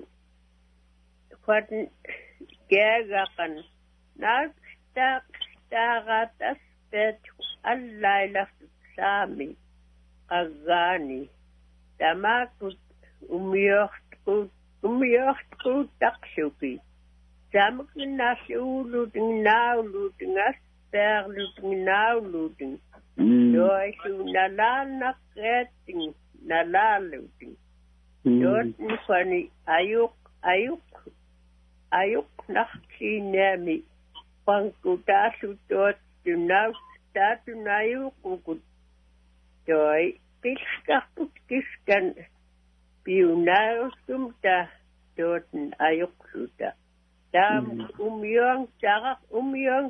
khat gagaqan naqta taqatas bet allaila sami qagani tamakut umyortkut umyortkut taqsuki samqinassuulut ngnaawlut ngasperlut ngnaawlut joisu nalaanaqeetting nalaaluting jot nifani ayuk ayuk ayuk naqsinami pankutaasut tunaus tatunayuqukut joi pilqarput kiskan piunaustumta joten ayuqsuta tam umyong taraq umyong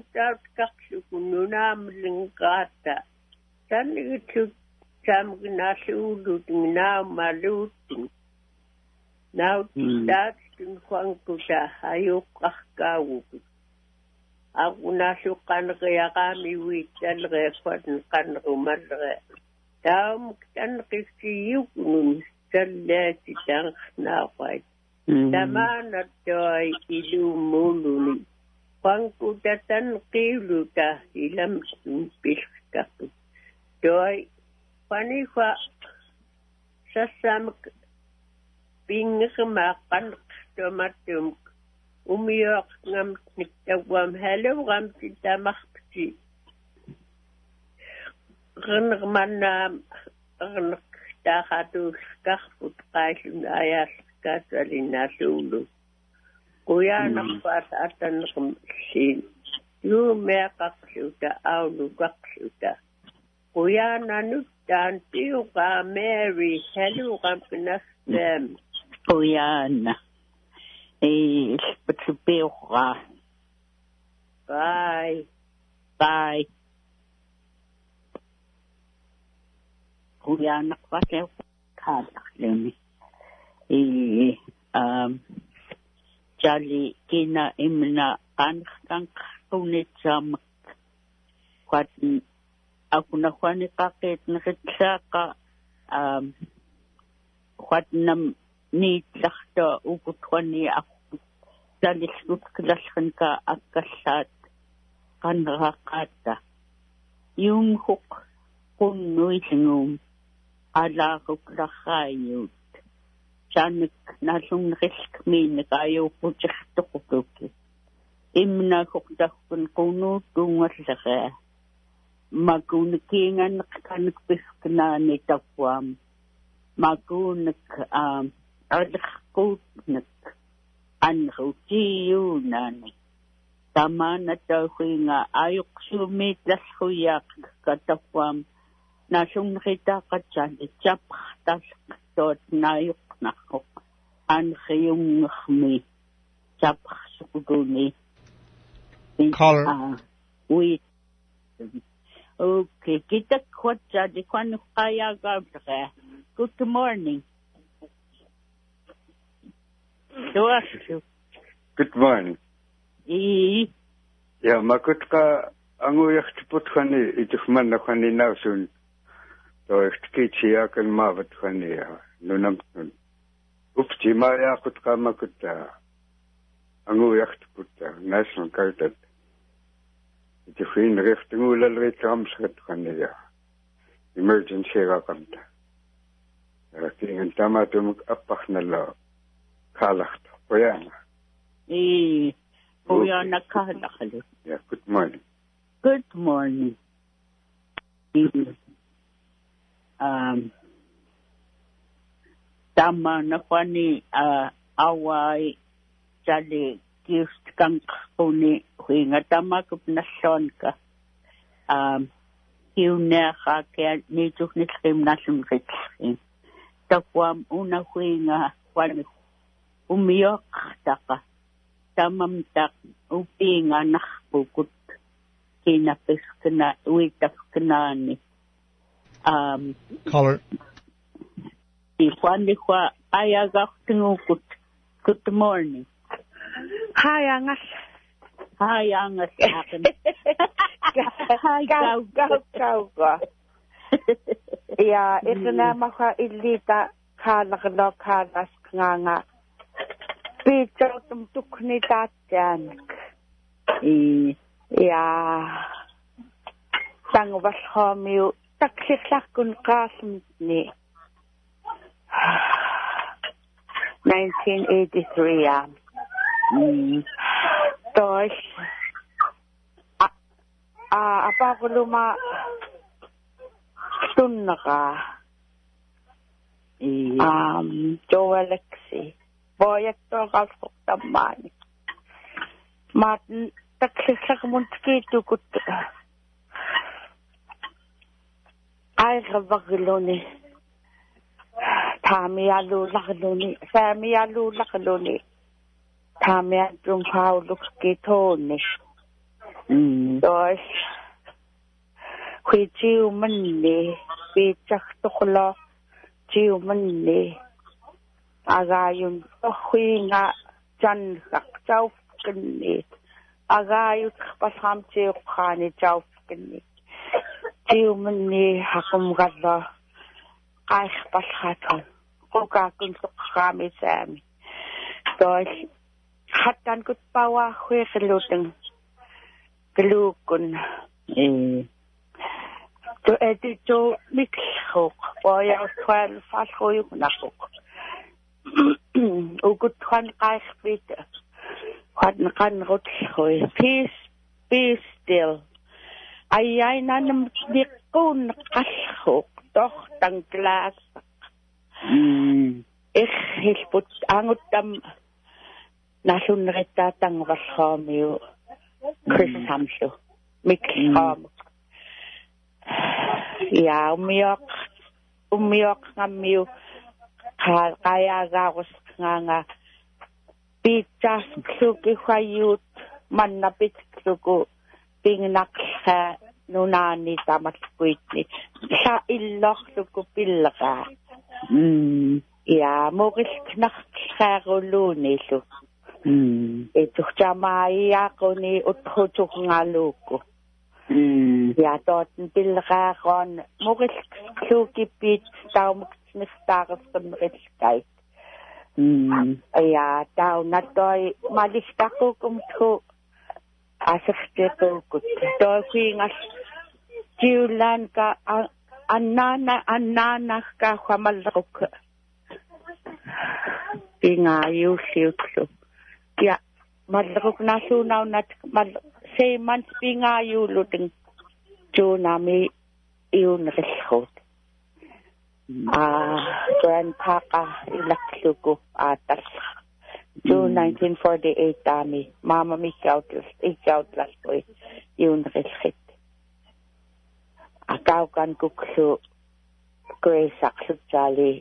tarqaqsukununaamlinqaata tanigitsut samgnasuulut ngnaamaluutin nautitaatun quankuta ayuqqarkaavukut aqunasuqqaneriaqaami wiittalreeqquatun qannerumalre taamuk tanqissiyukunun tallaati tanqnaaqait tamaanattoi ilumuuluni quankuta tanqiiluta ilamsun pilqtaqut toi panifa sassamak pingqma qanqtomatum umioq ngamtnik tawam halawam titamarpti qanqmannaam qanq taaqatuusqarput qaasun ayaaskaasalinnaasuulu quyaanarpaat atanneqm siin yuumeaqaqsuta auluqaqsuta quyaananut taan tiuqaa Mary haluqam qinassam quyaana eh patsupiuqa bye bye quyaanaqpate kaadaqlumi eh um jali kina imna qanqanqunitsamak qat akuna khwani qaqit nqitsaqa um qatnam niitlaqta ukutkhwani aqu talisqut klallanka akkallat qanraqata yumhuq qunnuilngum alaaquqlarraayut chanik nallunnerilkmiinik ayuuqutiqtuqutuki imnaquqtarpun qunuutuungallerea makuunikiinganeq kanikpisknaani tawwaam makuunik um aliqquutnik anrutiiunaani tamaanatauhinga ayuqsuumiitlalluyaaq katawwaam nallunneritaqatsaani chapqtalqtoot naayuqnarquq anriyungermi chapqsuquluni Caller. wait okay kita kwatsa di kwanu kaya gabra good morning Good morning. E Ya makutka anguyaqtiput khani itufmanna khani nausun to ikhtikiya kan mavat khani nunam upti ma yaqutka makutta anguyaqtiput national kartat itufin riftungulal ritamsat khani ya emergency raqamta lakin tamatum appakhna la khalaqta qoyana e Uyana kahalakhali. Yeah, good morning. Good morning. Um, tama na kwani uh, away jali gift kang kuni huinga tama kupnasyon ka. Um, hiuna ka kaya nito niskim nasong ritsim. Takwam una huinga kwani umiyok taka. Tamamtak upinga nakbukut kinapiskana uitaknani um Caller. Ifandi kwa ayagaktingukut. Good morning. Hi Angas. Hi Angas akin. Hi Gau gau gau gau. Ya, ito na maka ilita kalaklo kalas nga. Pito tumtuk ni Tatyan. Eh, Ya. tangvalhomiu taklillakun qaasimni nineteen eighty-three a tois a apaquluma tunnaka um Joalexi boyattoqalsortammaani maat taklillakmuntikiitukut airavagiluni taamialuulaqluni saamialuulaqluni taamiatum haulukkitoonni tois huijiumanni piitsartoqlo jiumanni agaayun tohuinga janqaqtaufkinni agaayut pashamtiuqqaani taufkinni jiumanni haqumgallo qaixpalhaton qukakun suqqaami saami tois hattan kutpawa huiqiluteng glukun eh to edito mikhoq boya twelve falhoyuk nakok ukut khan qaixpit khan kan rothoy peace peace still ayayna nam dikun qalhoq doch tang glas ich hilput angutam nasunretta tang valhomiu Chris Samshu mikham ya umiok umiok ngamiu kaya gawos nganga pitas kluki khayut manapit kluku pingnak ha nunani tamat kuitni sa illoh kluku pilqa mm ya mogis knak kharuluni lu mm etu jamai yakoni uthutuk ngaluko mm ya tot pilqaqon mogis kluki pit taumuk nistarf kunriskai mm ya tau natoi malistakukum thu asiftekukut tohingas jiulan ka anana anana ka khamalruk ingayu siutlu ya malruk nasunau nat mal seman pingayu luting junami iun rishot ah grandpapa ilakluko atas June nineteen forty-eight tami mama mi kautus ikautlas boy iun rishit akaw kan kuklu grace aksu jali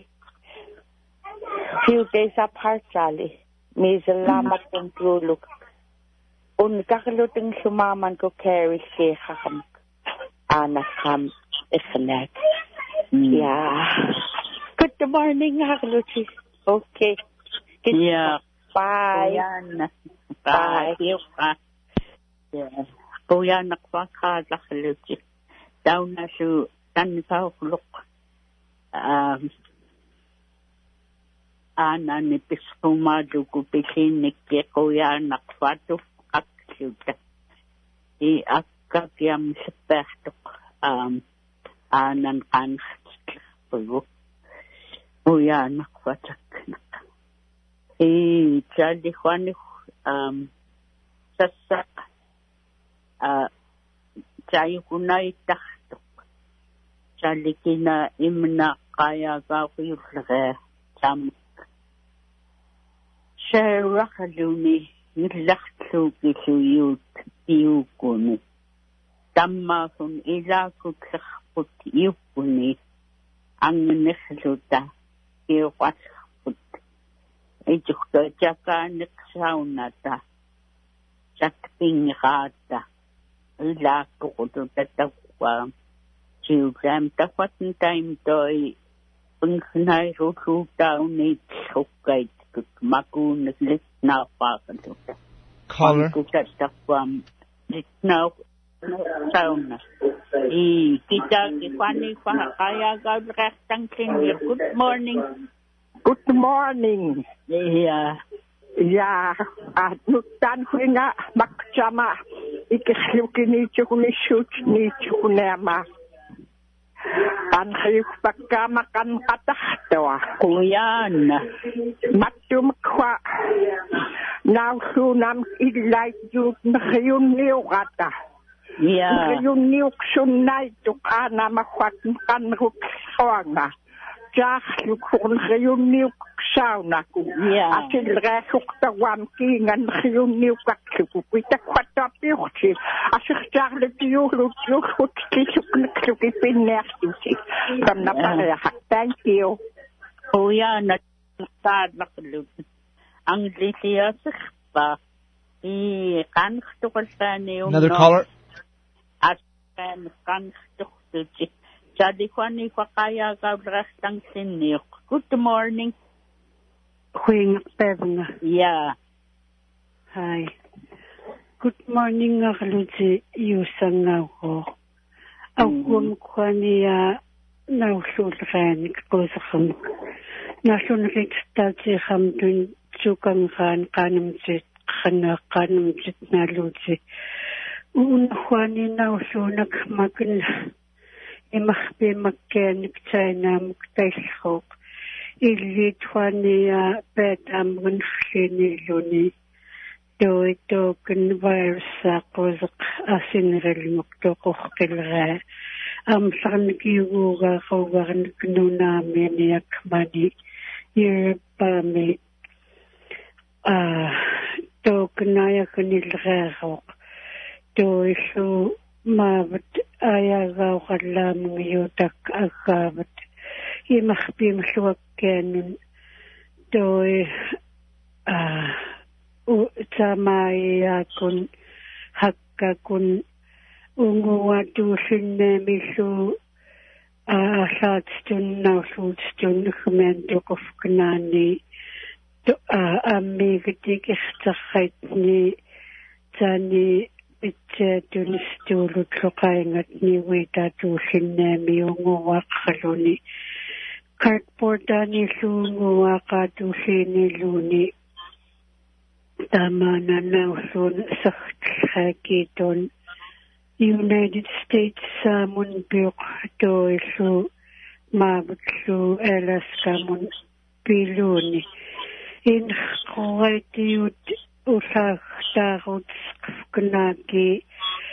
few days apart jali misalamat ng tulog un kakluting sumaman ko carry si hakam anak ham isnek yeah good morning hakluti okay yeah bye bye bye yeah kuya nakpaka hakluti daw na su tan paukluk um ana ni pisumadu ku pikinik ke kuya nakfatu aksuta i akakyam sepehtuk um anan kan pulu kuya nakfatak i jadi khwani um sasak uh jay kunay tahtuk jadi kina imna kaya ka kuyulge tam Sharakaduni, Nilachtuki Suyut, Yukuni, Tammakun Ilakut Put Yukuni, Angnexluta, Iwatput, Ejukta Jaka Nixaunata, Jakping Rata, Ilakutu Tatakwa, Children, Takwatan Time Toy, Ungnai Rutu down each Hokkait. Maku naglit na pakanto. Caller. From now sound. I kita kifani fa kaya gawrestang clear. Good morning. Good morning. Yeah. Ya, at nutan ko nga makchama. ikislukinitsukunichuutniitsukuneama anhayukpakkaama kanqatahtua Kuyaana mattumkwa naussuunam illaitjuut nriyunniuqata ya nriyunniuqsunnaittuq aanamaqquat qanruqsoanga jaarlukurnriyunniuqsaunaku asilreasuqtawam kiingan riyunniuqaqluku itaqqattapiurti asirtaarlutiuurlutiurlutkisuknukluki pinneertusi kamnapariaqaq thank you Kuyaana taadlaqlut anglisiasirpa i qanqtuqallaani Another caller. asqan qanqtuqtuti Chadikwani Kwakaya Gabrastang Sinniok. Good morning. Queen Pevna. Yeah. Hi. Good morning, Arluji Yusangao. Augum Kwania Nausulran Gozaham. National Riksdaji Hamdun Chukangan Kanamjit Khana Kanamjit Naluji. Unhwani Nausunak Magan. Imahbe mechanic China muktailhok illi twania betam gunflini luni doi token virus aqozq asinrel muktoqoqilra amsan kiuga qogarn knuna meniak mani yirpami ah toknaya knilraqoq toisu Mavat ayaga qalam yutak akavat imahbim suakkenun toi ah u tamaya kun hakka kun unguatu sinne misu asaatstun nausutstun khmentukufknani to amigtikirtarraitni tani Itchetulistulut lokaingat ni wita tusinami unguwaqaluni. Cardboardani lunguwaqatusini luni. Tamana nausun sakhtakiton. United States samun biok doisu mabutsu Alaska mun piluni. In khwaitiut Usahtarut Sknaki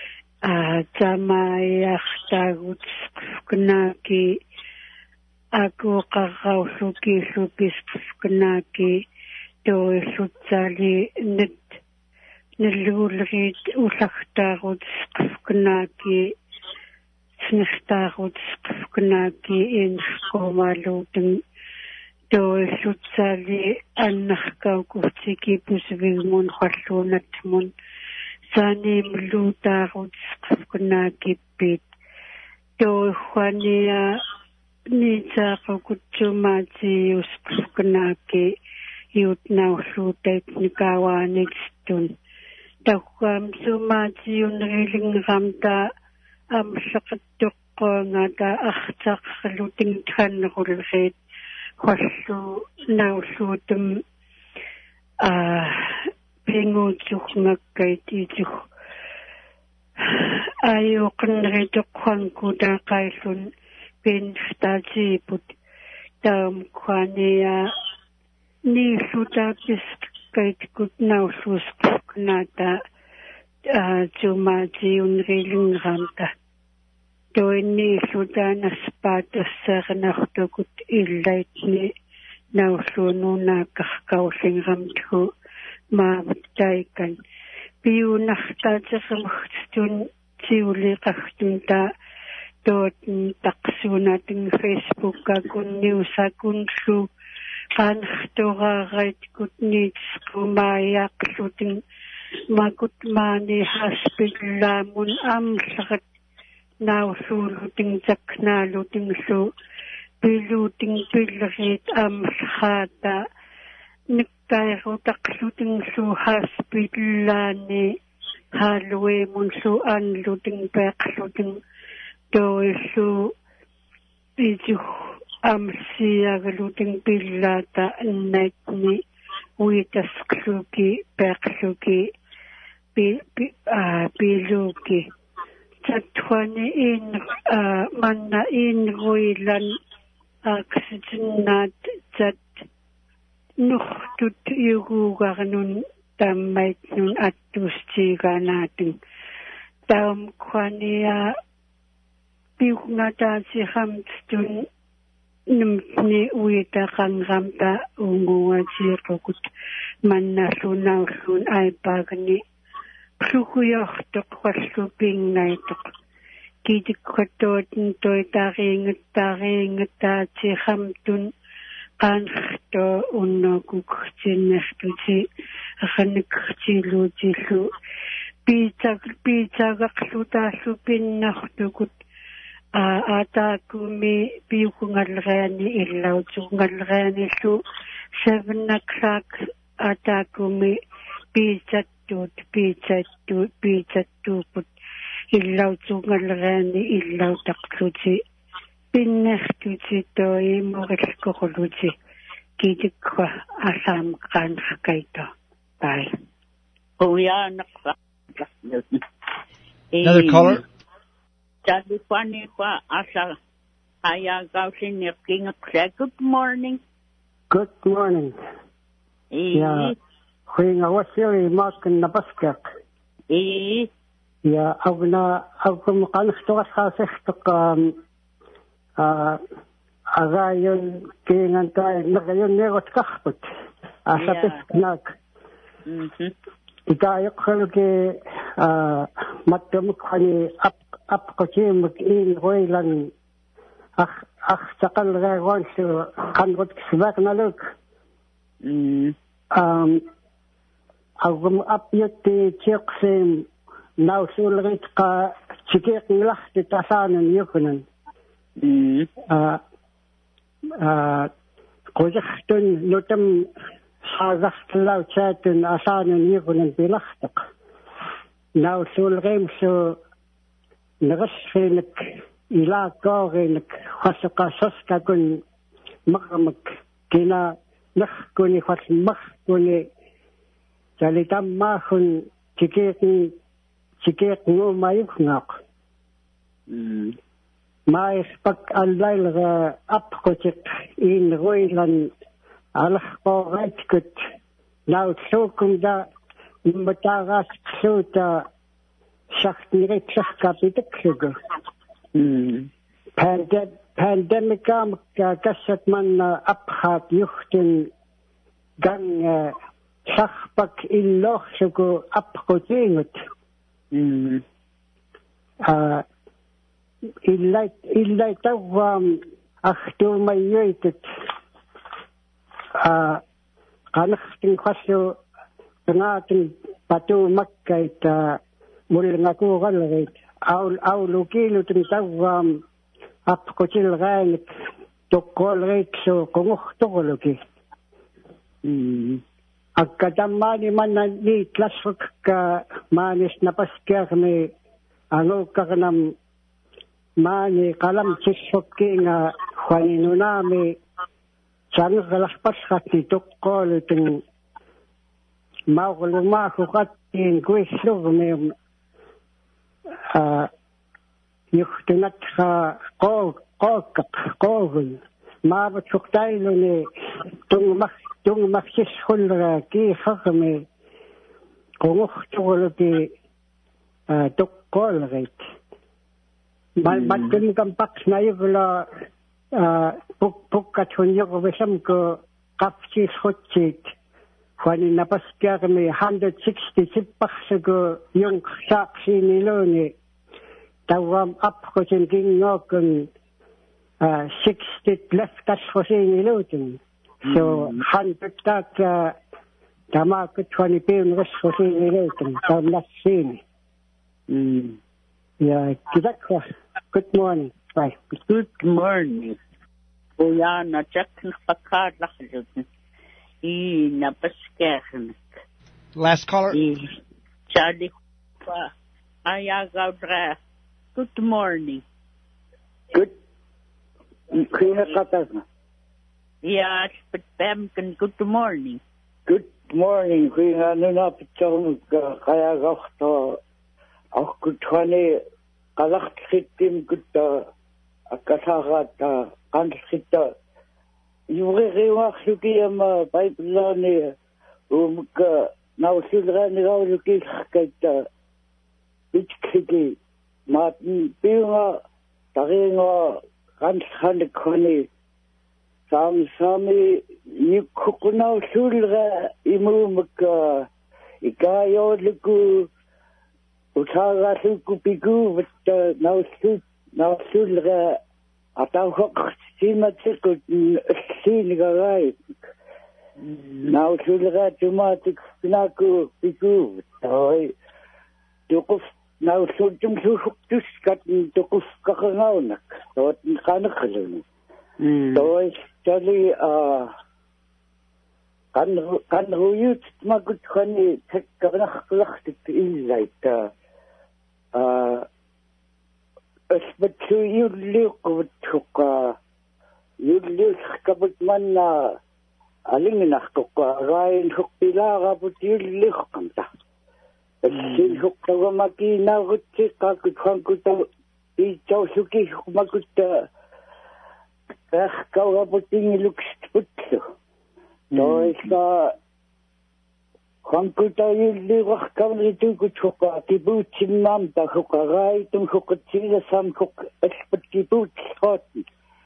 Tamayachtarut Sknaki Aku Karausuki Supis Sknaki Do Sutsali Nit Nilulrit Usahtarut Sknaki Snihtarut Sknaki in Skomalutin Do sutsali annakau kuhtiki pusvigmun khalunatmun sani mlutarut skfkunaki pit do khwania nita kutchumati uskfkunaki yutnau sutait nikawanitstun takwam sumati unriling ramta am sakattuqqoongata artaqluting thanrulrit Khossu nausutum ah pingutsukngakkaitituk ayuqnrituqqankuta qaillun pinstatiput taum khwania niillutaapiskaitkut nausuusqnata tumati unrilingramta Toini Sudana Spatus Sarnachtukut Illaitni Nausununa Kahkausingramtu Mavtaikan Piunachtatsakhamstun Tiuli Kahtunta Toten Taksunatin Facebook Akun Newsakun Su Kanchtora Reitkut Nitskumayaksutin Makutmani Haspilamun Amsrat Nausuuluting taknaluting su piluting pilrit amshata nikkairutakluting su haspilani halwe mun su anluting pekluting doisu ijuh amsiagluting pillata naitni uitaskluki pekluki pi pi a piluki tatwani in a manna in ruilan aksitnat tat nuhtut yugugarnun tammait nun attustiiganatin taum kwania piunata si hamtun nimni uita kangamta unguwa sirukut mannalunaullun aipagni plukuyortok walluping naitok kitikkotootun toi taringat taringat taatsi hamtun kanto unnokuksinnertuti akanniktilutilu piitsak piitsagaqlu taallu pinnartukut a ataakumi piukungalreani illautukungalreanillu seven o'clock ataakumi piitsattuut piitsattuut piitsattuuput illautukungalreani illautaqluti pinnertuti toi morilkoquluti kitikwa asam qaanqakaito bye. Another caller. Good morning. Good morning. Yeah. When I was really masking the basket. Yeah, I'm not, I'm going to start um, uh, agayon kingan tayo nagayon negot kahput asa pisnak ikayo kalge matamuk hani up up kochim in roilan ach ach sakal gawan so kangot sibak naluk um agum up yote cheksim now sulrit ka chikek nilahti tasanan yukunan قوزختن نتم حازخت لو شاتن أسانا يغنن بلختك ناو سول غيمسو نغسفينك إلا قاغينك خسقا سسكا كن مغمك كنا نخكوني خس مخكوني جالي تم ماخن تكيقن تكيقن ما يخنق ما يسبق الليل أبقتك إن غيلا على خبرتك لو تسوكم دا متاغاس تسوتا شخص نريد شخصا بتكسوك بانديميكا كست من أبخات يختن كان شخبك إلوخ شكو أبقتينت إلا إلا توام أختو ميتت قنختن خسو قناتن باتو مكة تا مولناكو غلغيت أو أو لوكيلو تنتوام أبقتل غانك تقول غيك سو قنخ تغلوكي أكدماني من ني تلسفك مانيس نبسكيغني أنو كغنم ماني قلم تشفكينا خوانينو نامي شانغلح بسخطي تقول تن ماغلو ماخو قطين كويس لغمي يختنتها قوق قوق قوغل ما بتشكتايلوني تون مخ تون مخشش خل كي خغمي قوخ تغلقي تقول غيت Makin kampak na yugla pukkat hunyog besam ko kapsis hotchit. Kwani napaskya kami one hundred sixty sipak sago yung saksi nilo ni tawam up ko sinking ngokon sixty left kas ko sinilo tin. So one hundred tak tama ko twenty pin ras ko sinilo tin. Tam lasin. Yeah, good morning. Bye. Good morning. Uya na chakn pakadlach I na paskern. Last caller. Charlie pa ayaga. Good morning. Good. Kaya katana. Yeah, but Bamkin, good morning. Good morning. We are not pitching kaya gafto. Auch gut khane kalak khitim gut akasagata kan khita. Yure rewa khiki am pipeline um ka now children now you get kata bich khiki Martin Pinga taringa kan khane khone Sam sami yukukuna sulga imumka ikayo liku utaga suku piku but now sul now sulga atau hok sima tikut sinigarai now sulga cuma tik naku piku toy tukuf now sultum susuk tuskat tukuf kakangaunak tot kanak kalun toy Jadi ah kan kan huyut magut khani tek kana khlakh tik ilait ah asbatu yulliq wtuqa yulliq kabut manna alingna qqa rain huqila but yulliq qamta الشيء هو ما كينا غتي قاك خان كنت في توسكي ما كنت Ach, kau apa tinggi luks putsu. Dois ka Kangkuta yuli wak kau itu kuchuka kibut simam ta kuka rai tung kuka tila sam kuka expert kibut hoti.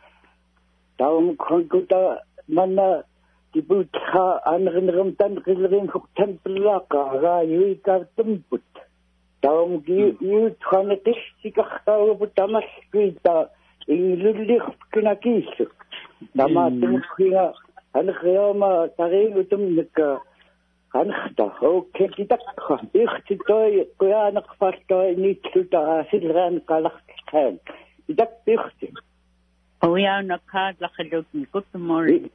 Taum kangkuta mana kibut ha anren ramtan kilrin kuka tempelaka rai yui ka temput. Taum ki yu tkhane tishika kau butamas kuita Ilulih kena kisah. Nama tungkina, anak lama tarik utum nak anak dah. Okey kita kah. Ikhtiar kaya anak pastor ni kita hasilkan kalah kan. Kita ikhtiar. Oh ya nak kalah kedut ni. Good morning.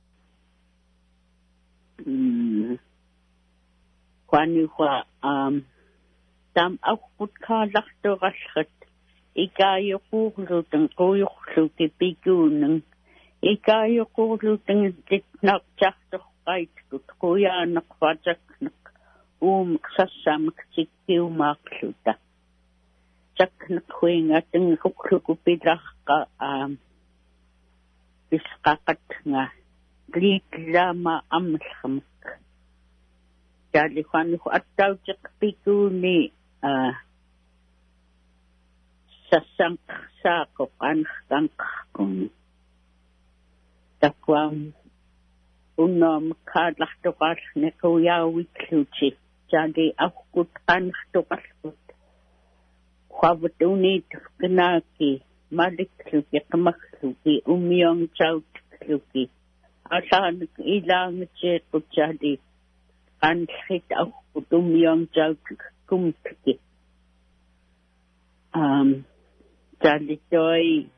Hmm. Kwani kwa um tam aku kalah tu rasat. Ikayo kuhlutang kuyuklu tipikunan. Ikayo kuhlutang ditnak chakto kait kut kuya nakwatak nak um sasam ksikiw makluta. Chak nakwing ating kuklu kupidrak ka um biskakat nga glik lama amsamak. Dali kwan ko ataw chak pikuni ah sasang sa ko kan kan kung takwam unom kadlah to kas ne ko ya wikluchi jadi aku kan to kas khawtuni tnaki malik kluki kamakluki umyong chaut kluki asan ilang che ko jadi kan khit aku umyong chaut kumki um Jadi toy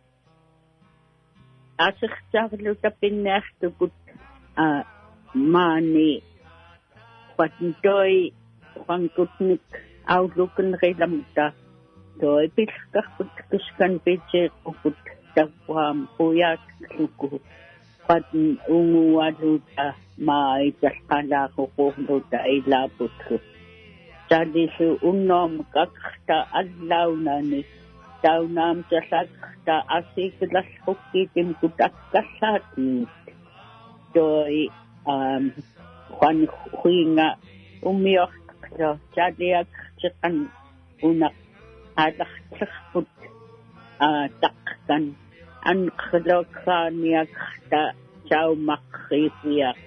asik caklu tapi nak tu put ah mani kuat toy pangkut nik outlookn kelam ta toy pil kah put kuskan peche put takwam puyat suku kuat ungu waluta mai jaskala ko ko ta ila put jadi su unom kakta allau nani Tau nam jasad ta asik las hoki tim kutak kasat doi um kwan huinga umiyok so jadi ak cekan unak adak cekput uh, takkan an khlokaniak ta chau makhipiak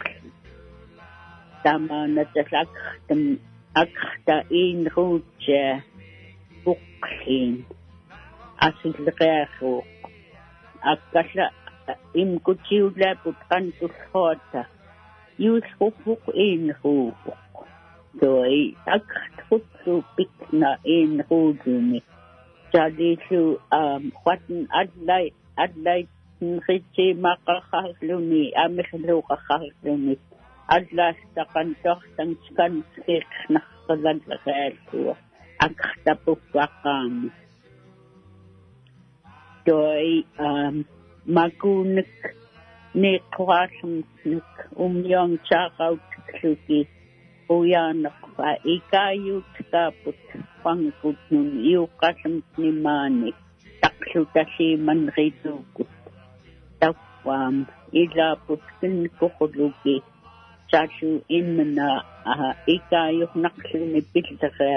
tama na jasak tem akta in ruche buklin asil reho akasha im kuchiula putkan tushota yus hukuk in hukuk doi akhtut su pikna in hujumi jadi su um watan adlai adlai nrichi maqakhahluni amihlu kakhahluni adlas takan toh tang skan skik nakhalan lakhaltu akhtapukakam doi um magunik neqwaasumnik umyong chaqautkluki uyanaqfa ikayutkaput pangkut nun iuqasumtnimaani taqlutalimanritukut tawam ilaput kinkuquluki chasu inmana ikayuqnaqluni piltaqa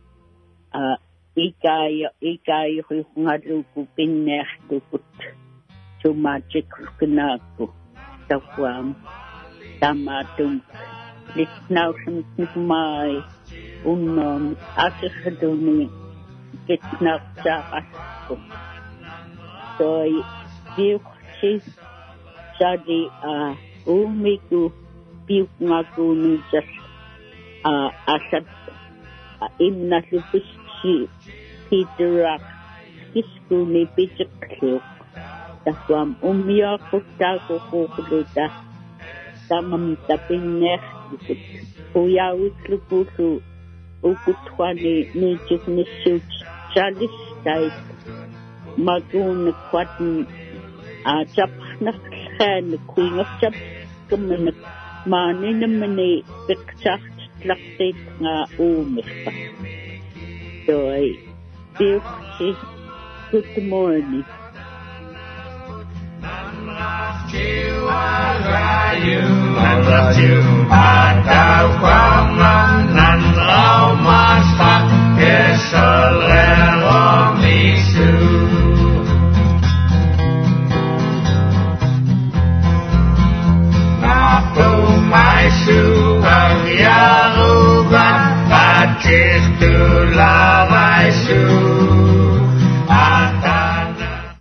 ikayo ikayuqngaluku pinneertukut sumaatiklukunaakku tawam tamatum litnausumtnikmaai unnoon asirraduni kitnaaqsaaqasku toi piuqsi sadi a umiku piuqngakunujas a asat imnalupisi piterak kiskuni pitikluq tawam umiaqutaaququqluta tamam tapinneertukut uyawiklukullu ukutwani niitiknissut chalistait maguun kwatn a chapnaqlhaan kuingachap kumnak maaninamani piqchacht tlaqtit nga uumirpa toi piuqsi good morning Nan ratiu atau kwamam nan rau masak keselero